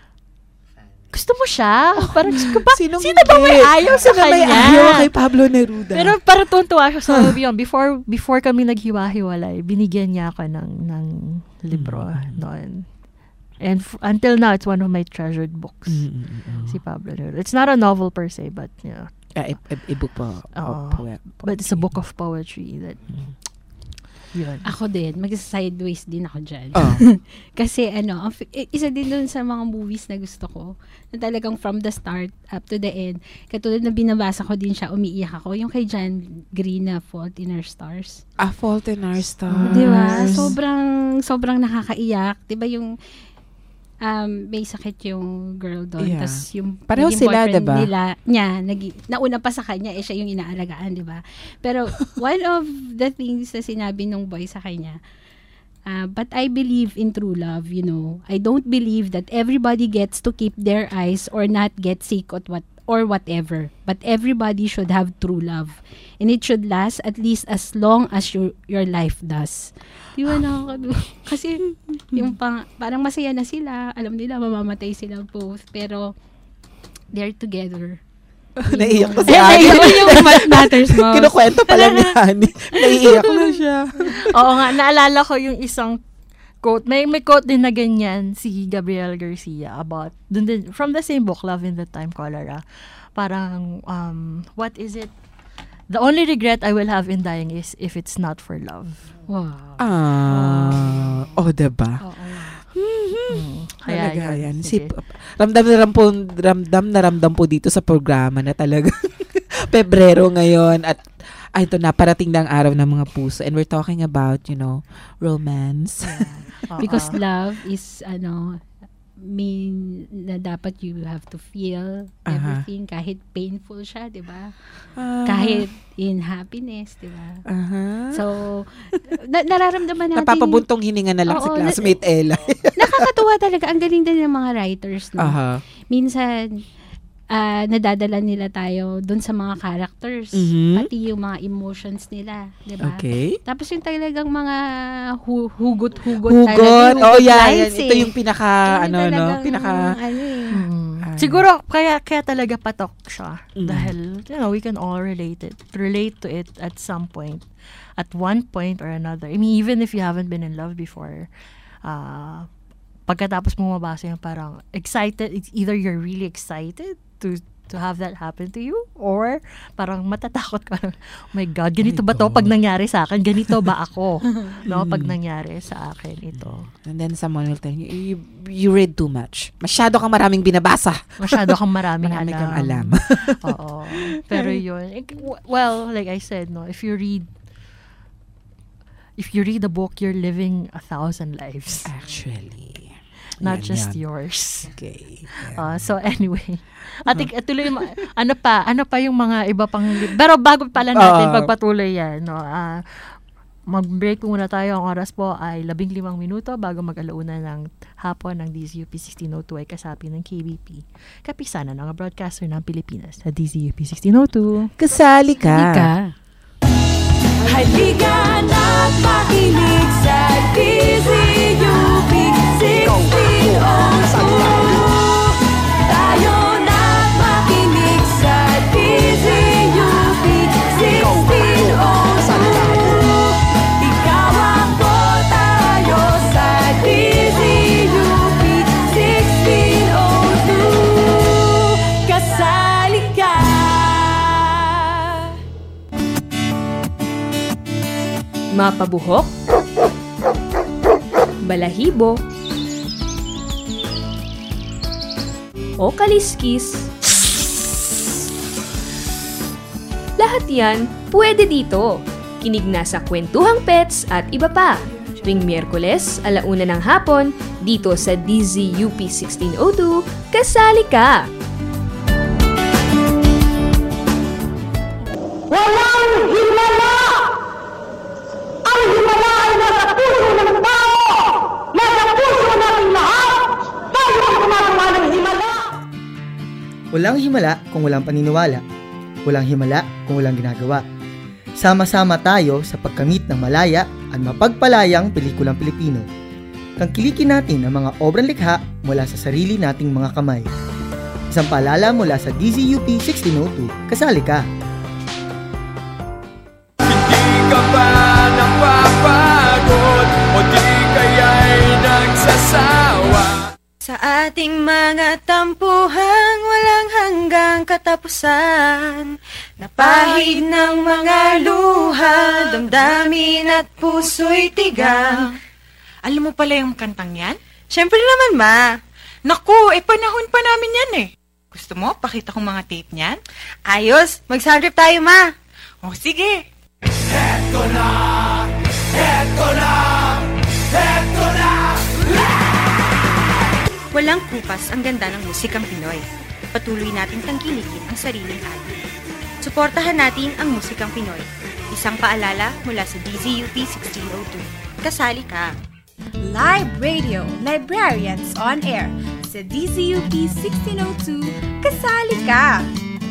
gusto mo siya? Parang, ba, Sinong sino ba may hindi? ayaw sa Sino may kanya? ayaw kay Pablo Neruda? Pero parang tuwa siya sa yun. Before, before kami naghiwa-hiwalay, binigyan niya ako ng, ng libro Mm. noon. And f- until now, it's one of my treasured books. Mm, mm, mm, mm. Si Pablo Neruda. It's not a novel per se, but yeah. Ah, i- i- i-book po. Oo. of poet- But it's a book of poetry that yun. Ako din, mag-sideways din ako dyan. Oh. Kasi ano, ang fi- i- isa din dun sa mga movies na gusto ko, na talagang from the start up to the end, katulad na binabasa ko din siya, umiiyak ako, yung kay John Green na Fault in Our Stars. A Fault in Our Stars. Di ba? Sobrang, sobrang nakakaiyak. Di ba yung um, may sakit yung girl doon. Yeah. Tapos yung Pareho naging sila, boyfriend diba? nila, niya, nagi, nauna pa sa kanya, eh siya yung inaalagaan, di ba? Pero one of the things na sinabi nung boy sa kanya, uh, but I believe in true love, you know. I don't believe that everybody gets to keep their eyes or not get sick at what or whatever. But everybody should have true love. And it should last at least as long as your your life does. Di ba nakakadu? Kasi yung pang, parang masaya na sila. Alam nila, mamamatay sila both. Pero they're together. Naiiyak na si Eh, Ani. yun yung what matters most. Kinukwento pala ni Ani. Naiiyak na siya. Oo nga, naalala ko yung isang quote. May may quote din na ganyan si Gabriel Garcia about, dun din, from the same book, Love in the Time Cholera. Parang, um, what is it? The only regret I will have in dying is if it's not for love. Wow. Ah. Oh, diba? Oo. Mm, kaya Talaga yun, yan. Si, sige. ramdam na ramdam po, ramdam na ramdam po dito sa programa na talaga Pebrero ngayon at ay, ito na, parating na ang araw ng mga puso. And we're talking about, you know, romance. Oo. Because love is, ano, mean na dapat you have to feel Aha. everything kahit painful siya, di ba? Ah. Kahit in happiness, di ba? Aha. So, na- nararamdaman natin. Napapabuntong hininga na lang si Oo, classmate Ella. Nakakatuwa talaga. Ang galing din ng mga writers, no? Aha. Minsan, ah, nadadala nila tayo dun sa mga characters. Mhm. Pati yung mga emotions nila, di ba? Okay. Tapos yung talagang mga hu- hugot-hugot Hugot. talaga. Oh, yeah. Yan. lines, Ito eh. yung pinaka, Yun ano, no? talagang, Pinaka, ano eh. Mm. Ay. Siguro, kaya, kaya talaga patok siya. Mm. Dahil, you know, we can all relate it. Relate to it at some point. At one point or another. I mean, even if you haven't been in love before, uh, pagkatapos mo mabasa yung parang excited, it's either you're really excited to to have that happen to you, or parang matatakot ka, oh my God, ganito ba to pag nangyari sa akin? Ganito ba ako? No, pag nangyari sa akin ito. and then someone will tell you, you, you read too much. Masyado kang maraming binabasa. Masyado kang maraming Marami alam. kang alam. Oo. Pero yun, eh, well, like I said, no, if you read if you read a book, you're living a thousand lives. Actually. Not Yan, just yan. yours. Okay. Uh, so anyway, at uh tuloy mo, ano pa, ano pa yung mga iba pang li- pero bago pala natin Uh, pagpatuloy yan, no. Ah, mag-break muna tayo. Ang oras po ay labing limang minuto bago mag-alauna ng hapon ng D Z U P sixteen oh two ay kasapi ng K B P. Kapisanan ng broadcaster ng Pilipinas sa D Z U P sixteen oh two. Kasali ka. Ika. Halika na't makinig sa D Z U P sixteen oh two. Tayo na't makinig sa D Z U P sixteen oh two. Ikaw ako, tayo sa D Z U P sixteen oh two. Kasali ka. Mapabuhok, balahibo, o kaliskis, lahat yan pwede dito. Kinig na sa Kwentuhang Pets at iba pa. Tuwing Miyerkules, alauna ng hapon, dito sa D Z U P sixteen oh two, kasali ka! Walang himala! Ang himala ay nasa puso ng tao! Nasa puso natin lahat! Tayo ang gumagawa ng himala! Walang himala kung walang paniniwala. Walang himala kung walang ginagawa. Sama-sama tayo sa pagkamit ng malaya at mapagpalayang pelikulang Pilipino. Tangkilikin natin ang mga obrang likha mula sa sarili nating mga kamay. Isang paalala mula sa D Z U P sixteen oh two, kasali ka! Hindi ka ba napapagod o di kaya'y nagsasawa? Sa ating mga tampuhan, walang hanggang katapusan. Napahid ng mga luha, damdamin at puso'y tigang. Alam mo pala yung kantang yan? Siyempre naman, ma. Naku, eh panahon pa namin yan eh. Gusto mo, pakita kong mga tape niyan? Ayos, mag-sound trip tayo, ma. O, sige. Eto na! Eto na! Eto na! Walang kupas ang ganda ng musikang Pinoy. Patuloy nating tangkilikin ang sariling atin. Suportahan natin ang musikang Pinoy. Isang paalala mula sa D Z U P sixteen oh two. Kasali ka! Live Radio, Librarians on Air. Sa D Z U P sixteen oh two, kasali ka!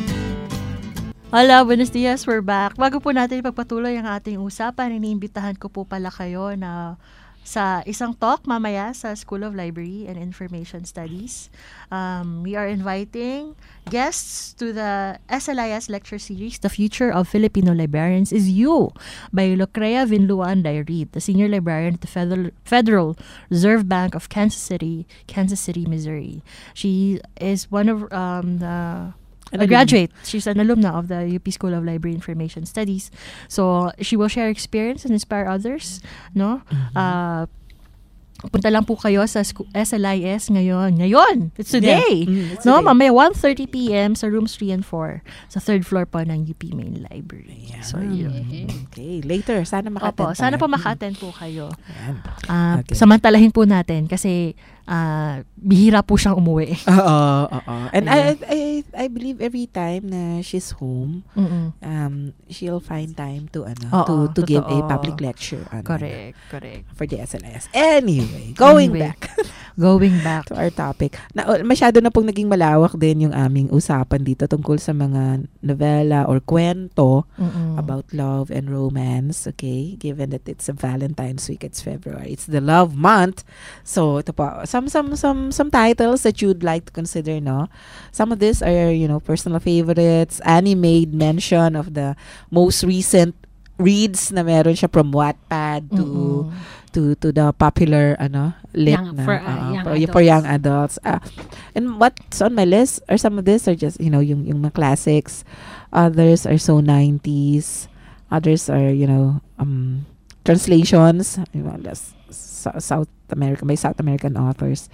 Hola, buenos dias, we're back. Bago po natin ipagpatuloy ang ating usapan, iniimbitahan ko po pala kayo na sa isang talk mamaya sa School of Library and Information Studies. Um, we are inviting guests to the S L I S lecture series, The Future of Filipino Librarians is You, by Lucrea Vinluan Dairit, the senior librarian at the Federal, Federal Reserve Bank of Kansas City, Kansas City, Missouri. She is one of um, the a graduate. She's an alumna of the U P School of Library Information Studies. So, she will share experience and inspire others, no? Mm-hmm. Uh, punta lang po kayo sa S L I S ngayon. Ngayon! It's today! Yeah. Mm, it's no? today. Mamaya one thirty p.m. sa rooms three and four sa third floor po ng U P Main Library. Yeah. So, yun. Okay, later. Sana maka-attend Opo, sana po tayo. maka-attend po kayo. Ayan. Uh, Okay. Samantalahin po natin kasi uh, bihira po siyang umuwi. Oo, oo. And I, Ayan. I I believe every time na she's home, Mm-mm. um, she'll find time to ano Oo, to to give a totoo. public lecture. Ano, Correct, correct. For the S L I S. Anyway, going Anyway, back. Going back. to our topic. Na, oh, masyado na pong naging malawak din yung aming usapan dito tungkol sa mga novela or kwento Mm-mm. about love and romance. Okay? Given that it's a Valentine's week, it's February. It's the love month. So, ito po. Some, some, some, some titles that you'd like to consider, no? Some of these are, you know, personal favorites. Annie made mention of the most recent reads na meron siya from Wattpad to Mm-mm. to to the popular ano lit Young- na for, uh, uh, young for, adults. for young adults. Uh, and what's on my list are some of this are just, you know, yung yung mga classics. Others are so nineties. Others are, you know, um translations, you know, that's Sa- South America by South American authors.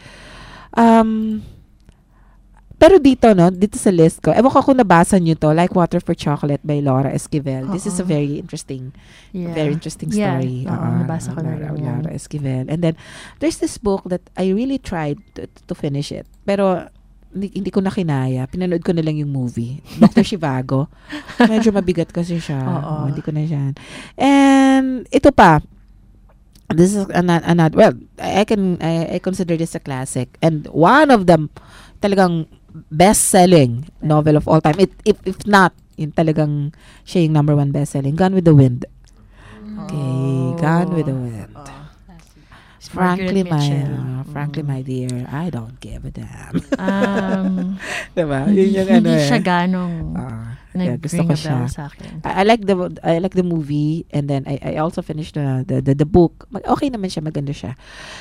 Um Pero dito, no, dito sa list ko, ewan ko kung nabasa nyo to, Like Water for Chocolate by Laura Esquivel. This is a Oo. very interesting, Yeah. very interesting Yeah. story. Oo, Uh, nabasa ko na Laura, rin yan. Laura Esquivel. And then, there's this book that I really tried to, to finish it. Pero, hindi, hindi ko na kinaya. Pinanood ko na lang yung movie. Doctor Zhivago. Medyo mabigat kasi siya. Oo. Oo, hindi ko na siya. And, ito pa, this is another, another well, I, I can, I, I consider this a classic. And one of them, talagang best-selling novel of all time. It, if if not, yun talagang siya yung number one best-selling. Gone with the Wind. Okay, Gone with the Wind. Frankly, my Mitchell. uh, frankly, my dear, I don't give a damn. Um, diba? hindi, Yun yung hindi ano eh. siya ganong Ah, yeah, gusto nag-ring ko a bell siya. sa akin. I, I like the I like the movie, and then I I also finished the the the, the book. Mag- Okay naman siya, maganda siya.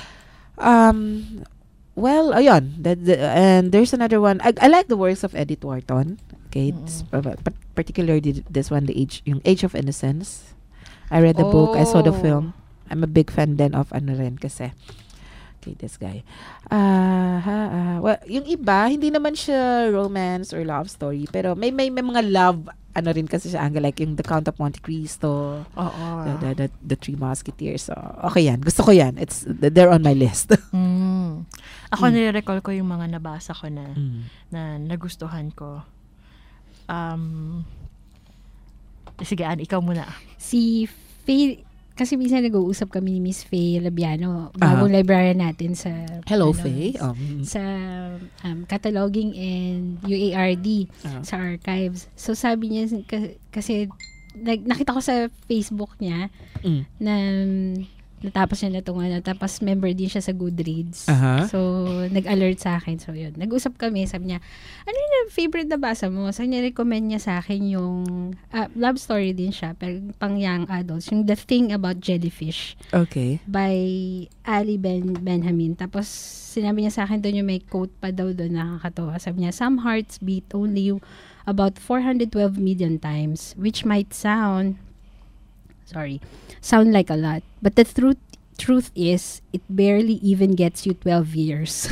Um well, ayun. The, the, and there's another one. I, I like the works of Edith Wharton. Okay, it's, uh, pa- particularly this one, the age yung Age of Innocence. I read the book, I saw the Oh. film. I'm a big fan then of ano rin kasi Okay, this guy. Ah, ha, ah, well, yung iba, hindi naman siya romance or love story, pero may may, may mga love, ano rin kasi siya, angle, like yung The Count of Monte Cristo, Oo. the, the, the, the Three Musketeers. So, okay yan. Gusto ko yan. It's, they're on my list. Mm. Ako Mm. nire-recall ko yung mga nabasa ko na Mm. na nagustuhan ko. Um, sige, Ann, ikaw muna. Si Faye, kasi minsan nag-uusap kami ni Miss Faye Labiano, bagong Ah. librarian natin sa Hello, ano, Faye. Oh, mm. sa um, cataloging and U A R D Ah. sa archives. So sabi niya k- kasi nag, nakita ko sa Facebook niya Mm. na natapos niya na itong ano, tapos member din siya sa Goodreads. Aha. So, nag-alert sa akin. So, yun. Nag-usap kami. Sabi niya, ano yung favorite na basa mo? So, niya recommend niya sa akin yung ah, love story din siya, pero pang young adults. Yung The Thing About Jellyfish Okay. by Ali Ben Benjamin. Tapos, sinabi niya sa akin doon yung may quote pa daw doon nakakatawa. Sabi niya, some hearts beat only about four hundred twelve million times, which might sound sorry, sound like a lot. But the truth truth is, it barely even gets you twelve years.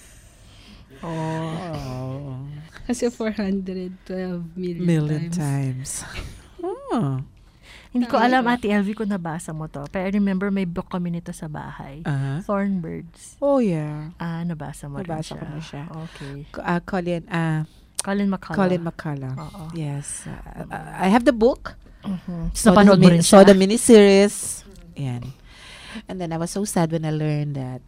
Oh. Kasi four hundred twelve million, Million times. times. Oh. Hindi ko alam, Ate Elvie, kung nabasa mo to. Pero I remember may book kami nito sa bahay. Aha. Thornbirds. Oh, yeah. Ah, nabasa mo rin Nabasa siya. ko na siya. Okay. K- uh, Colin, uh, Colin McCullough. Colin McCullough. Oo. Yes. Uh, uh, I have the book. Mhm. Saw the, Napanood mo mi- rin saw siya? the miniseries. Yan. And then I was so sad when I learned that.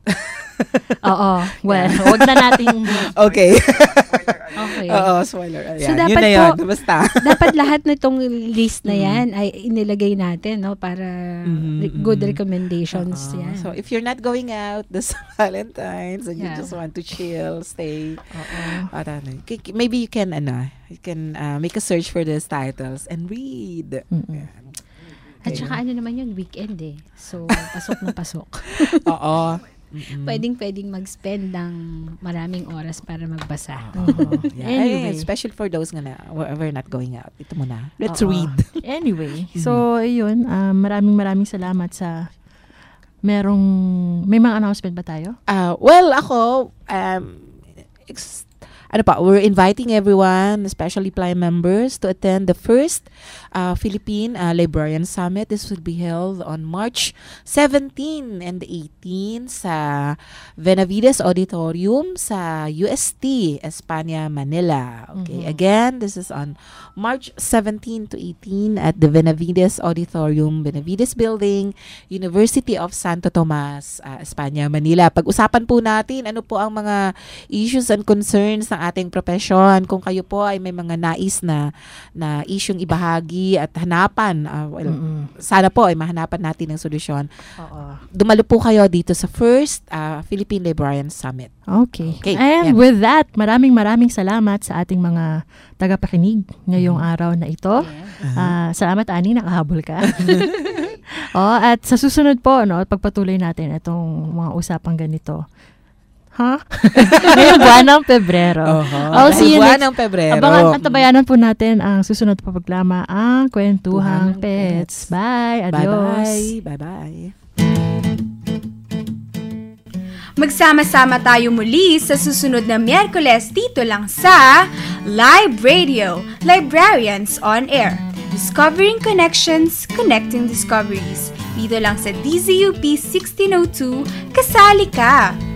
Oo. Well, wag na nating... Okay. Okay. Oo, spoiler. Ayan. So, Yun dapat na yun. po, Basta. dapat lahat na itong list na yan ay inilagay natin, no? Para Mhm, re- good mhm. recommendations Oo. yan. So, if you're not going out this Valentine's and you Yeah. just want to chill, stay, Oo. I don't know, k- k- maybe you can, ano, you can uh, make a search for these titles and read. Yan. At Okay. saka ano naman yun, weekend eh. So, pasok na pasok. Oo. Mm-mm. Pwedeng-pwedeng mag-spend ng maraming oras para magbasa. Yeah. Anyway. Ay, especially for those nga na we're we're not going out. Ito muna. Let's Oo. read. Anyway, so, ayun. ah, maraming maraming salamat sa merong... May mga announcement ba tayo? Uh, well, ako, um, ex- ano pa, we're inviting everyone, especially P L I members, to attend the first uh, Philippine uh, Librarian Summit. This will be held on March seventeenth and eighteenth sa Benavides Auditorium sa U S T, Espana, Manila. Okay, Mhm. again, this is on March seventeenth to eighteenth at the Benavides Auditorium, Benavides Building, University of Santo Tomas, uh, Espana, Manila. Pag-usapan po natin ano po ang mga issues and concerns ng ating profession. Kung kayo po ay may mga nais na na isyung ibahagi at hanapan, uh, well, Mm-mm. sana po ay mahanapan natin ng solusyon. Oo. Dumalo po kayo dito sa first uh, Philippine Librarian Summit. Okay. Okay, And yan. with that, maraming maraming salamat sa ating mga tagapakinig ngayong araw na ito. Ah, salamat, Ani, nakahabol ka. oh, at sa susunod po, no, pagpatuloy natin itong mga usapang ganito. Ha? Ngayong buwan ng Pebrero. Oho. I'll see you Buwan next. ng Pebrero. Abangan at tabayanan po natin ang susunod pa paglama ang Kwentuhang Kwentuhang Pets. Bye. Adios. Bye-bye. Bye-bye. Magsama-sama tayo muli sa susunod na Miyerkules dito lang sa Live Radio, Librarians on Air. Discovering Connections, Connecting Discoveries. Dito lang sa D Z U P sixteen oh two, kasali ka!